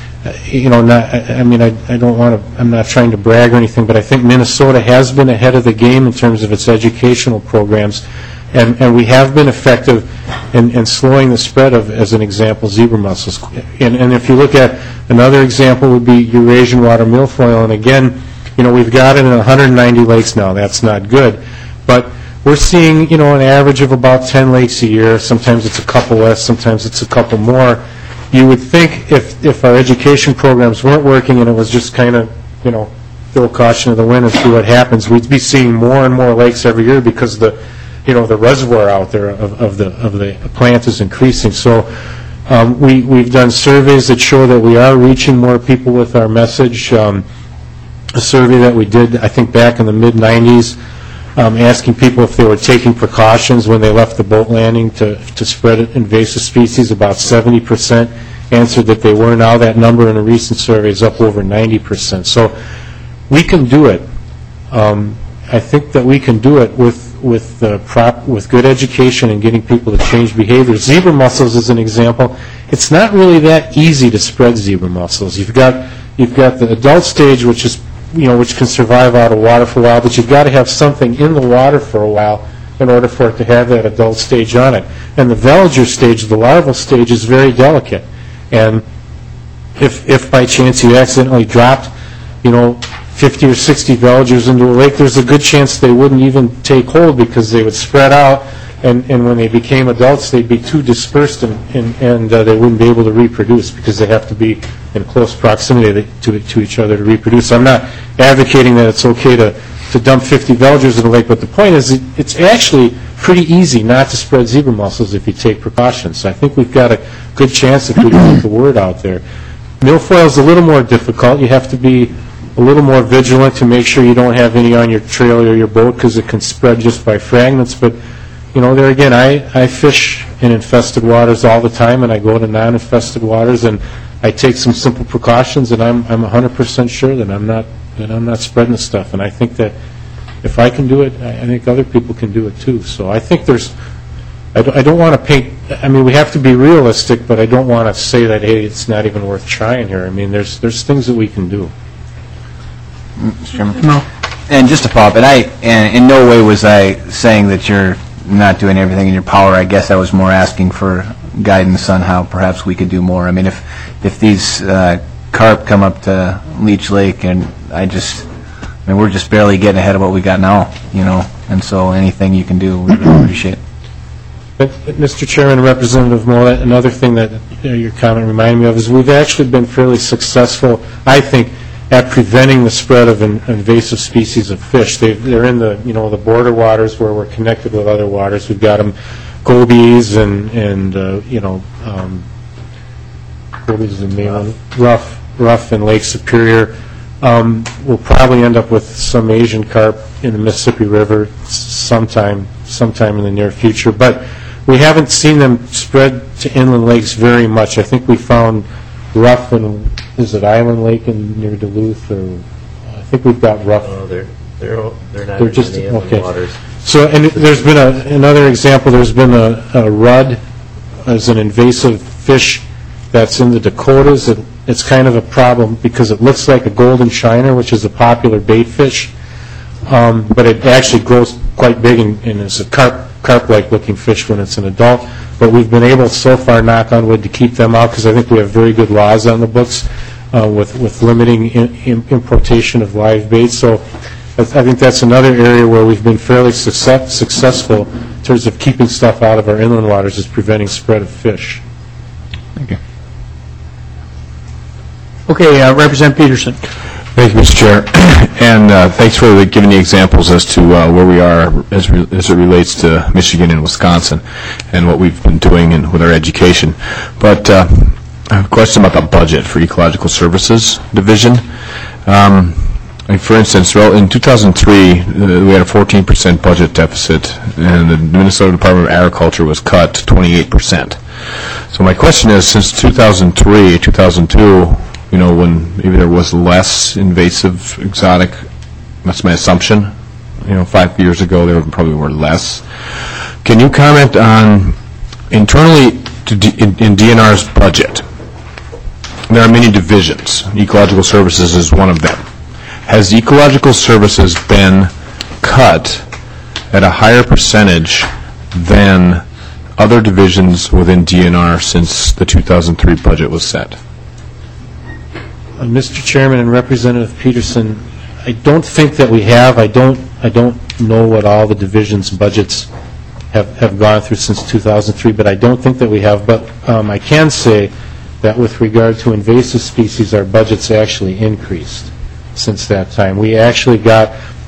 I don't want to, I'm not trying to brag or anything, but I think Minnesota has been ahead of the game in terms of its educational programs. And we have been effective in slowing the spread of, as an example, zebra mussels. And if you look at another example would be Eurasian water milfoil. And again, we've got it in 190 lakes now. That's not good. But we're seeing, an average of about 10 lakes a year. Sometimes it's a couple less. Sometimes it's a couple more. You would think if our education programs weren't working and it was just kind of, throw caution to the wind and see what happens, we'd be seeing more and more lakes every year because the reservoir out there of the plant is increasing. So we've done surveys that show that we are reaching more people with our message. A survey that we did, I think, back in the mid-'90s, asking people if they were taking precautions when they left the boat landing to spread invasive species. About 70% answered that they were. Now that number in a recent survey is up over 90%. So we can do it. I think that we can do it with good education and getting people to change behavior. Zebra mussels is an example. It's not really that easy to spread zebra mussels. You've got the adult stage, which is which can survive out of water for a while, but you've got to have something in the water for a while in order for it to have that adult stage on it. And the veliger stage, the larval stage, is very delicate. And if by chance you accidentally dropped 50 or 60 veligers into a lake, there's a good chance they wouldn't even take hold because they would spread out, and when they became adults, they'd be too dispersed, and they wouldn't be able to reproduce because they have to be in close proximity to each other to reproduce. I'm not advocating that it's okay to dump 50 veligers in a lake, but the point is it's actually pretty easy not to spread zebra mussels if you take precautions. So I think we've got a good chance if we can get the word out there. Milfoil is a little more difficult. You have to be a little more vigilant to make sure you don't have any on your trailer or your boat because it can spread just by fragments. But, there again, I fish in infested waters all the time, and I go to non-infested waters, and I take some simple precautions, and I'm 100% sure that I'm not spreading the stuff. And I think that if I can do it, I think other people can do it too. So I think I don't want to paint, we have to be realistic, but I don't want to say that, hey, it's not even worth trying here. There's things that we can do. Mr. Chairman? No. And just to follow up, and in no way was I saying that you're not doing everything in your power. I guess I was more asking for guidance on how perhaps we could do more. If these carp come up to Leech Lake, and we're just barely getting ahead of what we got now, and so anything you can do, we really appreciate. But, Mr. Chairman, Representative Moe, another thing that your comment reminded me of is we've actually been fairly successful, I think, at preventing the spread of invasive species of fish. They're in the, the border waters where we're connected with other waters. We've got them, gobies and gobies is the main one, rough in Lake Superior. We'll probably end up with some Asian carp in the Mississippi River sometime in the near future. But we haven't seen them spread to inland lakes very much. I think we found rough in, is it Island Lake near Duluth, or I think we've got rough. Oh, they're not They're just in the inland okay. waters. So, and there's been another example. There's been a rudd as an invasive fish that's in the Dakotas. It's kind of a problem because it looks like a golden shiner, which is a popular bait fish, but it actually grows quite big and is a carp-like looking fish when it's an adult. But we've been able so far, knock on wood, to keep them out because I think we have very good laws on the books with limiting importation of live bait. So I think that's another area where we've been fairly successful in terms of keeping stuff out of our inland waters, is preventing spread of fish. Thank you. Okay, Representative Peterson. Thank you, Mr. Chair. And thanks for giving the examples as to where we are as it relates to Michigan and Wisconsin and what we've been doing with our education. But I have a question about the budget for Ecological Services Division. For instance, in 2003, we had a 14% budget deficit, and the Minnesota Department of Agriculture was cut 28%. So my question is, since 2003, 2002, when maybe there was less invasive exotic, that's my assumption. 5 years ago there probably were less. Can you comment on internally in DNR's budget? There are many divisions. Ecological Services is one of them. Has Ecological Services been cut at a higher percentage than other divisions within DNR since the 2003 budget was set? Mr. Chairman and Representative Peterson, I don't think that we have. I don't know what all the divisions' budgets have gone through since 2003, but I don't think that we have. But I can say that with regard to invasive species, our budget's actually increased since that time. We actually got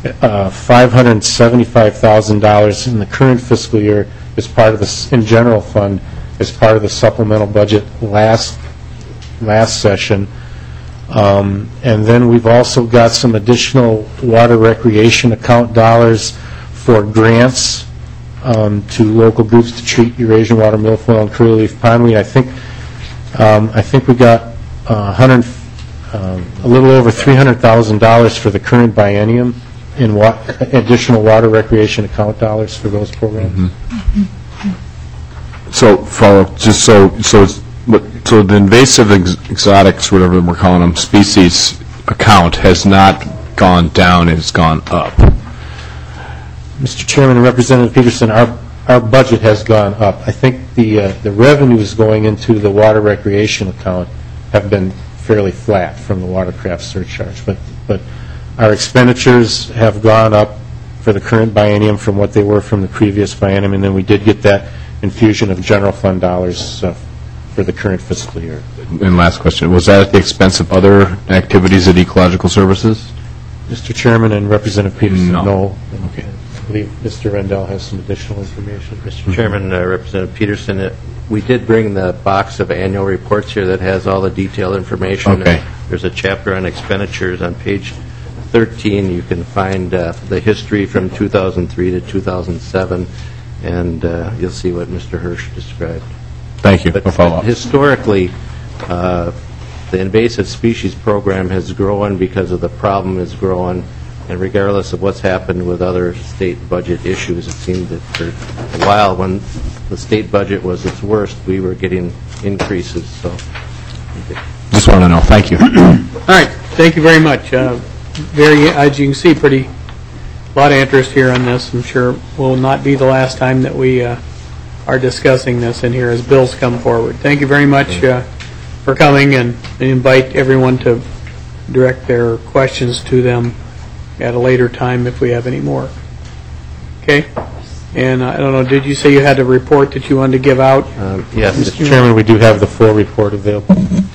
$575,000 in the current fiscal year as part of the in general fund as part of the supplemental budget last session. And then we've also got some additional water recreation account dollars for grants to local groups to treat Eurasian water milfoil and curly-leaf pondweed. I think we got a little over $300,000 for the current biennium in additional water recreation account dollars for those programs. Mm-hmm. So the invasive exotics, whatever we're calling them, species account has not gone down, it's gone up. Mr. Chairman and Representative Peterson, our budget has gone up. I think the revenues going into the water recreation account have been fairly flat from the watercraft surcharge, but our expenditures have gone up for the current biennium from what they were from the previous biennium, and then we did get that infusion of general fund dollars for the current fiscal year. And last question, was that at the expense of other activities at Ecological Services? Mr. Chairman and Representative Peterson, no. Okay. I believe Mr. Rendell has some additional information. Mr. Chairman, Representative Peterson, we did bring the box of annual reports here that has all the detailed information. Okay. There's a chapter on expenditures on page 13. You can find the history from 2003 to 2007, and you'll see what Mr. Hirsch described. Thank you. But I'll follow up. Historically, the invasive species program has grown because of the problem is growing, and regardless of what's happened with other state budget issues, it seemed that for a while when the state budget was its worst, we were getting increases. So, just want to know. Thank you. All right, thank you very much. As you can see, a lot of interest here on this. I'm sure will not be the last time that we are discussing this in here as bills come forward. Thank you very much for coming, and invite everyone to direct their questions to them at a later time if we have any more. Okay? And I don't know, did you say you had a report that you wanted to give out? Yes. Mr. Chairman, we do have the full report available.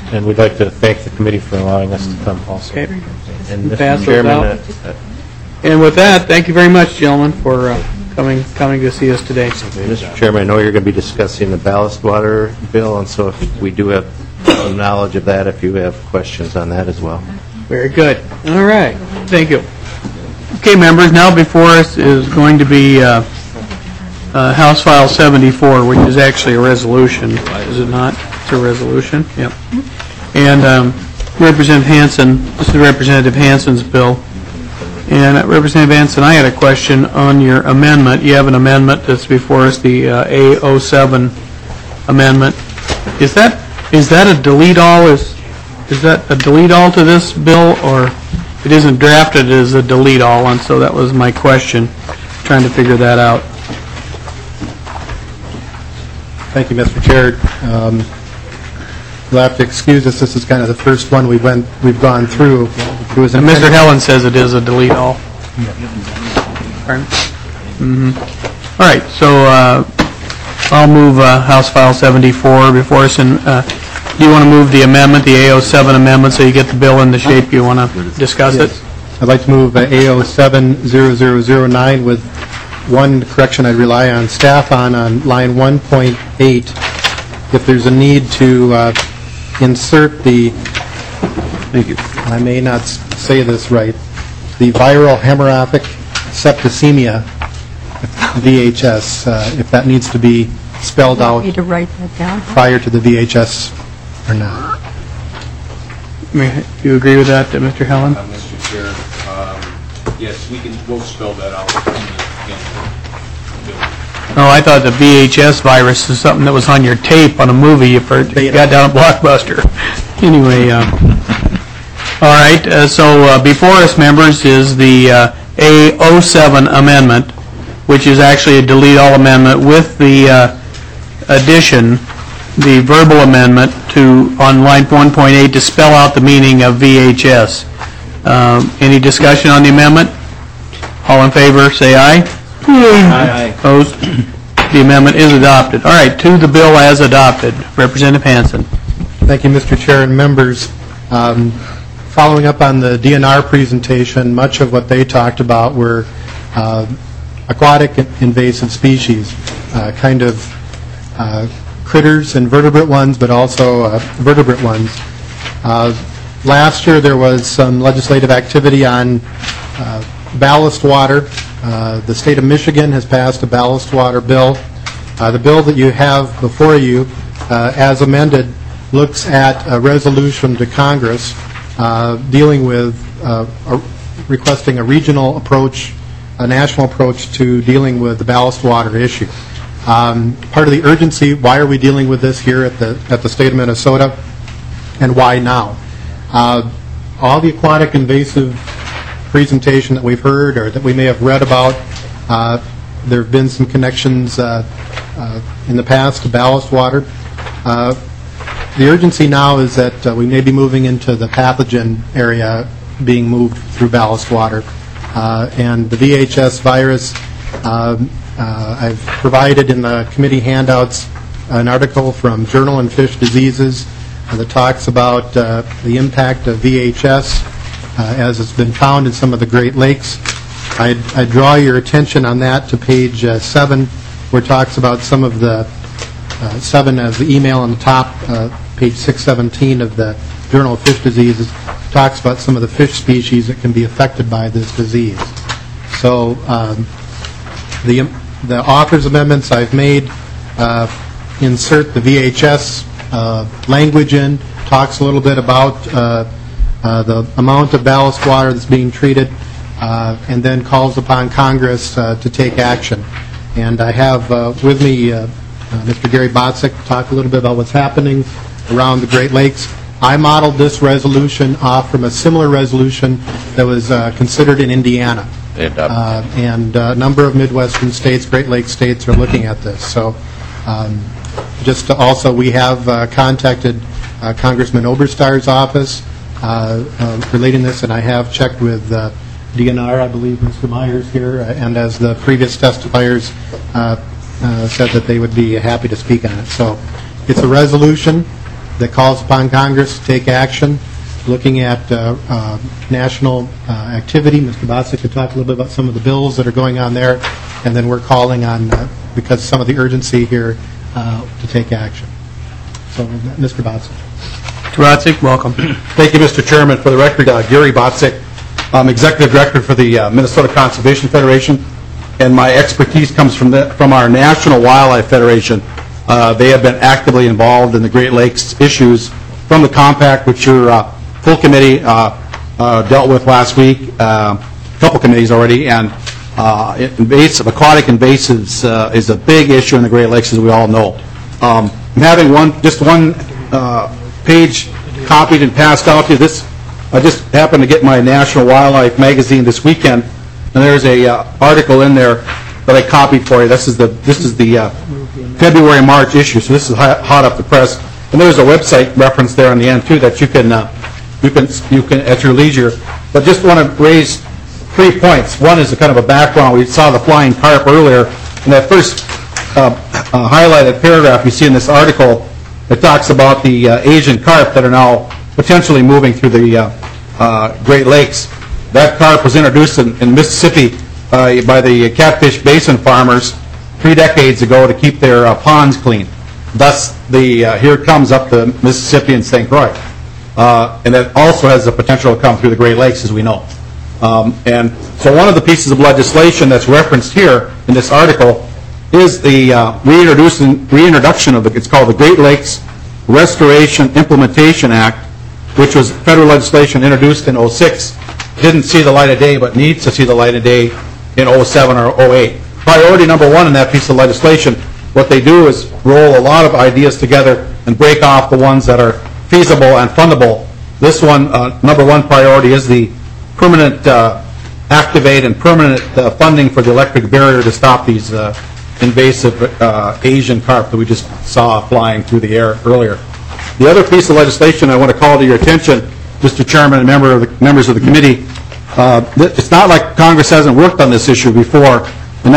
and we'd like to thank the committee for allowing us to come also. Okay. And Pass Mr. those Chairman, out. And with that, thank you very much, gentlemen, for coming to see us today. Mr. Chairman, I know you're going to be discussing the ballast water bill, and so if we do have knowledge of that, if you have questions on that as well. Very good. All right. Thank you. Okay, members, now before us is going to be House File 74, which is actually a resolution, is it not? It's a resolution? Yep. And Representative Hanson, this is Representative Hanson's bill. And Representative Hanson, I had a question on your amendment. You have an amendment that's before us, the A07 amendment. Is that a delete all? Is that a delete all to this bill, or it isn't drafted as a delete all? And so that was my question, trying to figure that out. Thank you, Mr. Chair. You'll have to excuse us. This is kind of the first one we've gone through. It was And Mr. Helen says it is a delete all. Pardon? All right, so I'll move House File 74 before us. And do you want to move the amendment, the A07 amendment, so you get the bill in the shape you want to discuss it? I'd like to move A07-0009 with one correction I'd rely on staff on line 1.8. If there's a need to insert the, I may not say this right, the viral hemorrhagic septicemia, VHS, if that needs to be spelled out Need to write that down. prior to the VHS or not. Do you agree with that, Mr. Helen? Mr. Chair, yes, we'll spell that out. Oh, I thought the VHS virus is something that was on your tape on a movie you got down at Blockbuster. Anyway, all right, so before us, members, is the A07 amendment, which is actually a delete-all amendment with the addition, the verbal amendment on line 1.8 to spell out the meaning of VHS. Any discussion on the amendment? All in favor, say aye. Aye. Opposed? The amendment is adopted. All right, to the bill as adopted. Representative Hanson. Thank you, Mr. Chair and members. Following up on the DNR presentation, much of what they talked about were aquatic invasive species, kind of critters and vertebrate ones, but also vertebrate ones. Last year there was some legislative activity on ballast water. The state of Michigan has passed a ballast water bill. The bill that you have before you, as amended, looks at a resolution to Congress dealing with requesting a regional approach, a national approach to dealing with the ballast water issue. Part of the urgency, why are we dealing with this here at the state of Minnesota, and why now? All the aquatic invasive presentation that we've heard or that we may have read about, there have been some connections in the past to ballast water. The urgency now is that we may be moving into the pathogen area being moved through ballast water. And the VHS virus, I've provided in the committee handouts an article from Journal on Fish Diseases that talks about the impact of VHS as it's been found in some of the Great Lakes. I draw your attention on that to page 7, where it talks about some of the 7 as the email on the top, page 617 of the Journal of Fish Diseases, talks about some of the fish species that can be affected by this disease. So the author's amendments I've made insert the VHS language in, talks a little bit about the amount of ballast water that's being treated, and then calls upon Congress to take action. And I have with me Mr. Gary Botzik to talk a little bit about what's happening around the Great Lakes. I modeled this resolution off from a similar resolution that was considered in Indiana. And a number of Midwestern states, Great Lakes states, are looking at this. So just to also, we have contacted Congressman Oberstar's office relating this, and I have checked with DNR, I believe Mr. Myers here, and as the previous testifiers said that they would be happy to speak on it. So it's a resolution. that calls upon Congress to take action, looking at national activity. Mr. Botzik could talk a little bit about some of the bills that are going on there, and then we're calling on, because some of the urgency here, to take action. So, Mr. Botzik. Mr. Botzik, welcome. Thank you, Mr. Chairman. For the record, Gary Botzik. I'm Executive Director for the Minnesota Conservation Federation, and my expertise comes from our National Wildlife Federation. They have been actively involved in the Great Lakes issues from the compact, which your full committee dealt with last week, a couple committees already, and aquatic invasives is a big issue in the Great Lakes, as we all know. I'm having just one page copied and passed out to you. I just happened to get my National Wildlife magazine this weekend, and there's a article in there that I copied for you. This is the February-March issue, so this is hot up the press. And there's a website reference there on the end too that you can at your leisure. But just want to raise 3 points. One is a kind of a background. We saw the flying carp earlier, and that first highlighted paragraph you see in this article, it talks about the Asian carp that are now potentially moving through the Great Lakes. That carp was introduced in Mississippi by the Catfish Basin farmers 3 decades ago to keep their ponds clean. Thus, here it comes up the Mississippi and St. Croix. And it also has the potential to come through the Great Lakes, as we know. And so one of the pieces of legislation that's referenced here in this article is the reintroduction of it's called the Great Lakes Restoration Implementation Act, which was federal legislation introduced in 2006. Didn't see the light of day, but needs to see the light of day in 2007 or 2008. Priority number one in that piece of legislation, what they do is roll a lot of ideas together and break off the ones that are feasible and fundable. This one, number one priority, is the permanent activate and permanent funding for the electric barrier to stop these invasive Asian carp that we just saw flying through the air earlier. The other piece of legislation I want to call to your attention, Mr. Chairman and members of the committee, it's not like Congress hasn't worked on this issue before. In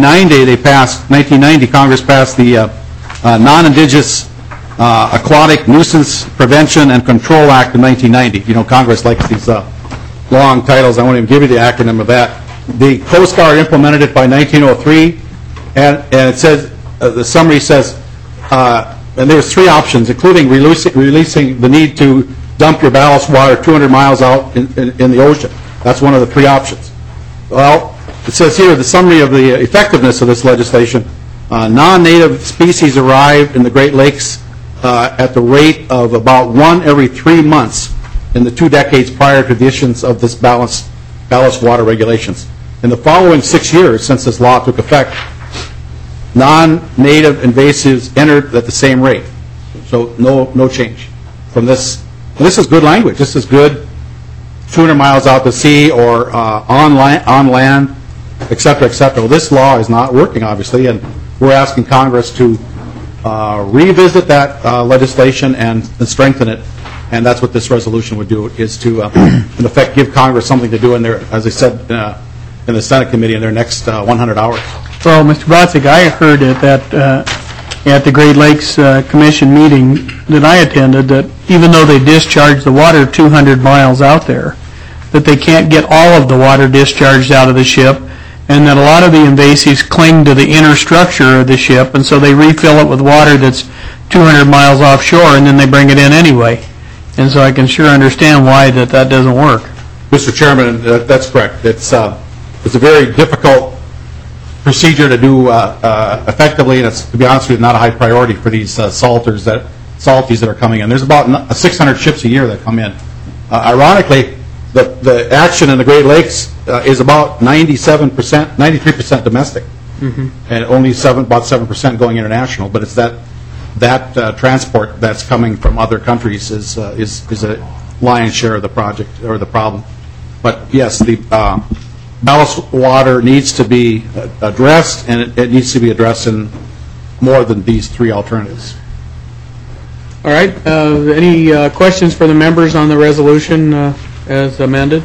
1990, Congress passed the Non-Indigenous Aquatic Nuisance Prevention and Control Act of 1990. You know, Congress likes these long titles. I won't even give you the acronym of that. The Coast Guard implemented it by 1903, and it says, the summary says, and there's 3 options, including releasing the need to dump your ballast water 200 miles out in the ocean. That's one of the 3 options. Well, it says here the summary of the effectiveness of this legislation. Non-native species arrived in the Great Lakes at the rate of about 1 every 3 months in the 2 decades prior to the issuance of this ballast water regulations. In the following 6 years since this law took effect, non-native invasives entered at the same rate. So no change from this. And this is good language. This is good 200 miles out to sea or on land, et cetera, et cetera. Well, this law is not working, obviously, and we're asking Congress to revisit that legislation and strengthen it. And that's what this resolution would do, is to, in effect, give Congress something to do in their, as I said, in the Senate committee in their next 100 hours. Well, Mr. Botzik, I heard at the Great Lakes Commission meeting that I attended that even though they discharge the water 200 miles out there, that they can't get all of the water discharged out of the ship, and that a lot of the invasives cling to the inner structure of the ship, and so they refill it with water that's 200 miles offshore, and then they bring it in anyway. And so I can sure understand why that doesn't work. Mr. Chairman, that's correct. It's a very difficult procedure to do effectively, and it's, to be honest with you, not a high priority for these salties that are coming in. There's about 600 ships a year that come in. Ironically, the action in the Great Lakes is about 93% domestic, and only about 7% going international. But it's that transport that's coming from other countries is a lion's share of the project or the problem. But yes, the ballast water needs to be addressed, and it needs to be addressed in more than these 3 alternatives. All right. Any questions for the members on the resolution as amended?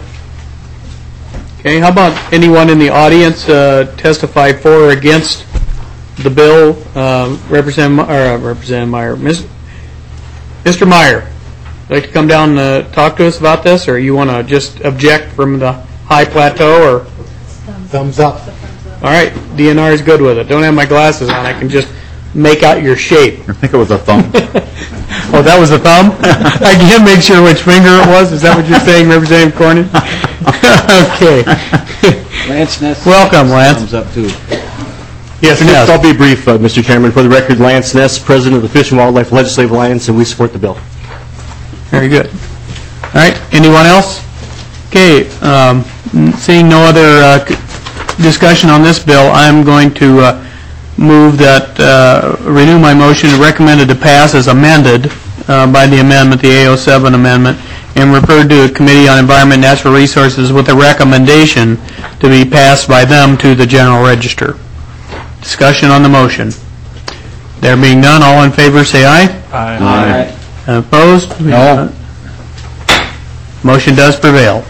Okay. How about anyone in the audience testify for or against the bill? Representative Meyer. Mr. Meyer, like to come down and talk to us about this, or you want to just object from the high plateau, or? Thumbs up. All right, DNR is good with it. Don't have my glasses on, I can just make out your shape. I think it was a thumb. Oh, that was a thumb? I can't make sure which finger it was. Is that what you're saying, Representative Cornyn? Okay. Lance Ness. Welcome, Lance. Thumbs up, too. Yes, Ness. I'll be brief, Mr. Chairman. For the record, Lance Ness, President of the Fish and Wildlife Legislative Alliance, and we support the bill. Very good. All right, anyone else? Okay, seeing no other discussion on this bill, I'm going to move that, renew my motion, recommended to pass as amended by the amendment, the A07 amendment, and referred to a Committee on Environment and Natural Resources with a recommendation to be passed by them to the General Register. Discussion on the motion. There being none, all in favor say aye. Aye. Opposed? No. Motion does prevail.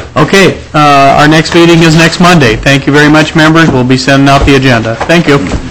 Okay, our next meeting is next Monday. Thank you very much, members. We'll be sending out the agenda. Thank you.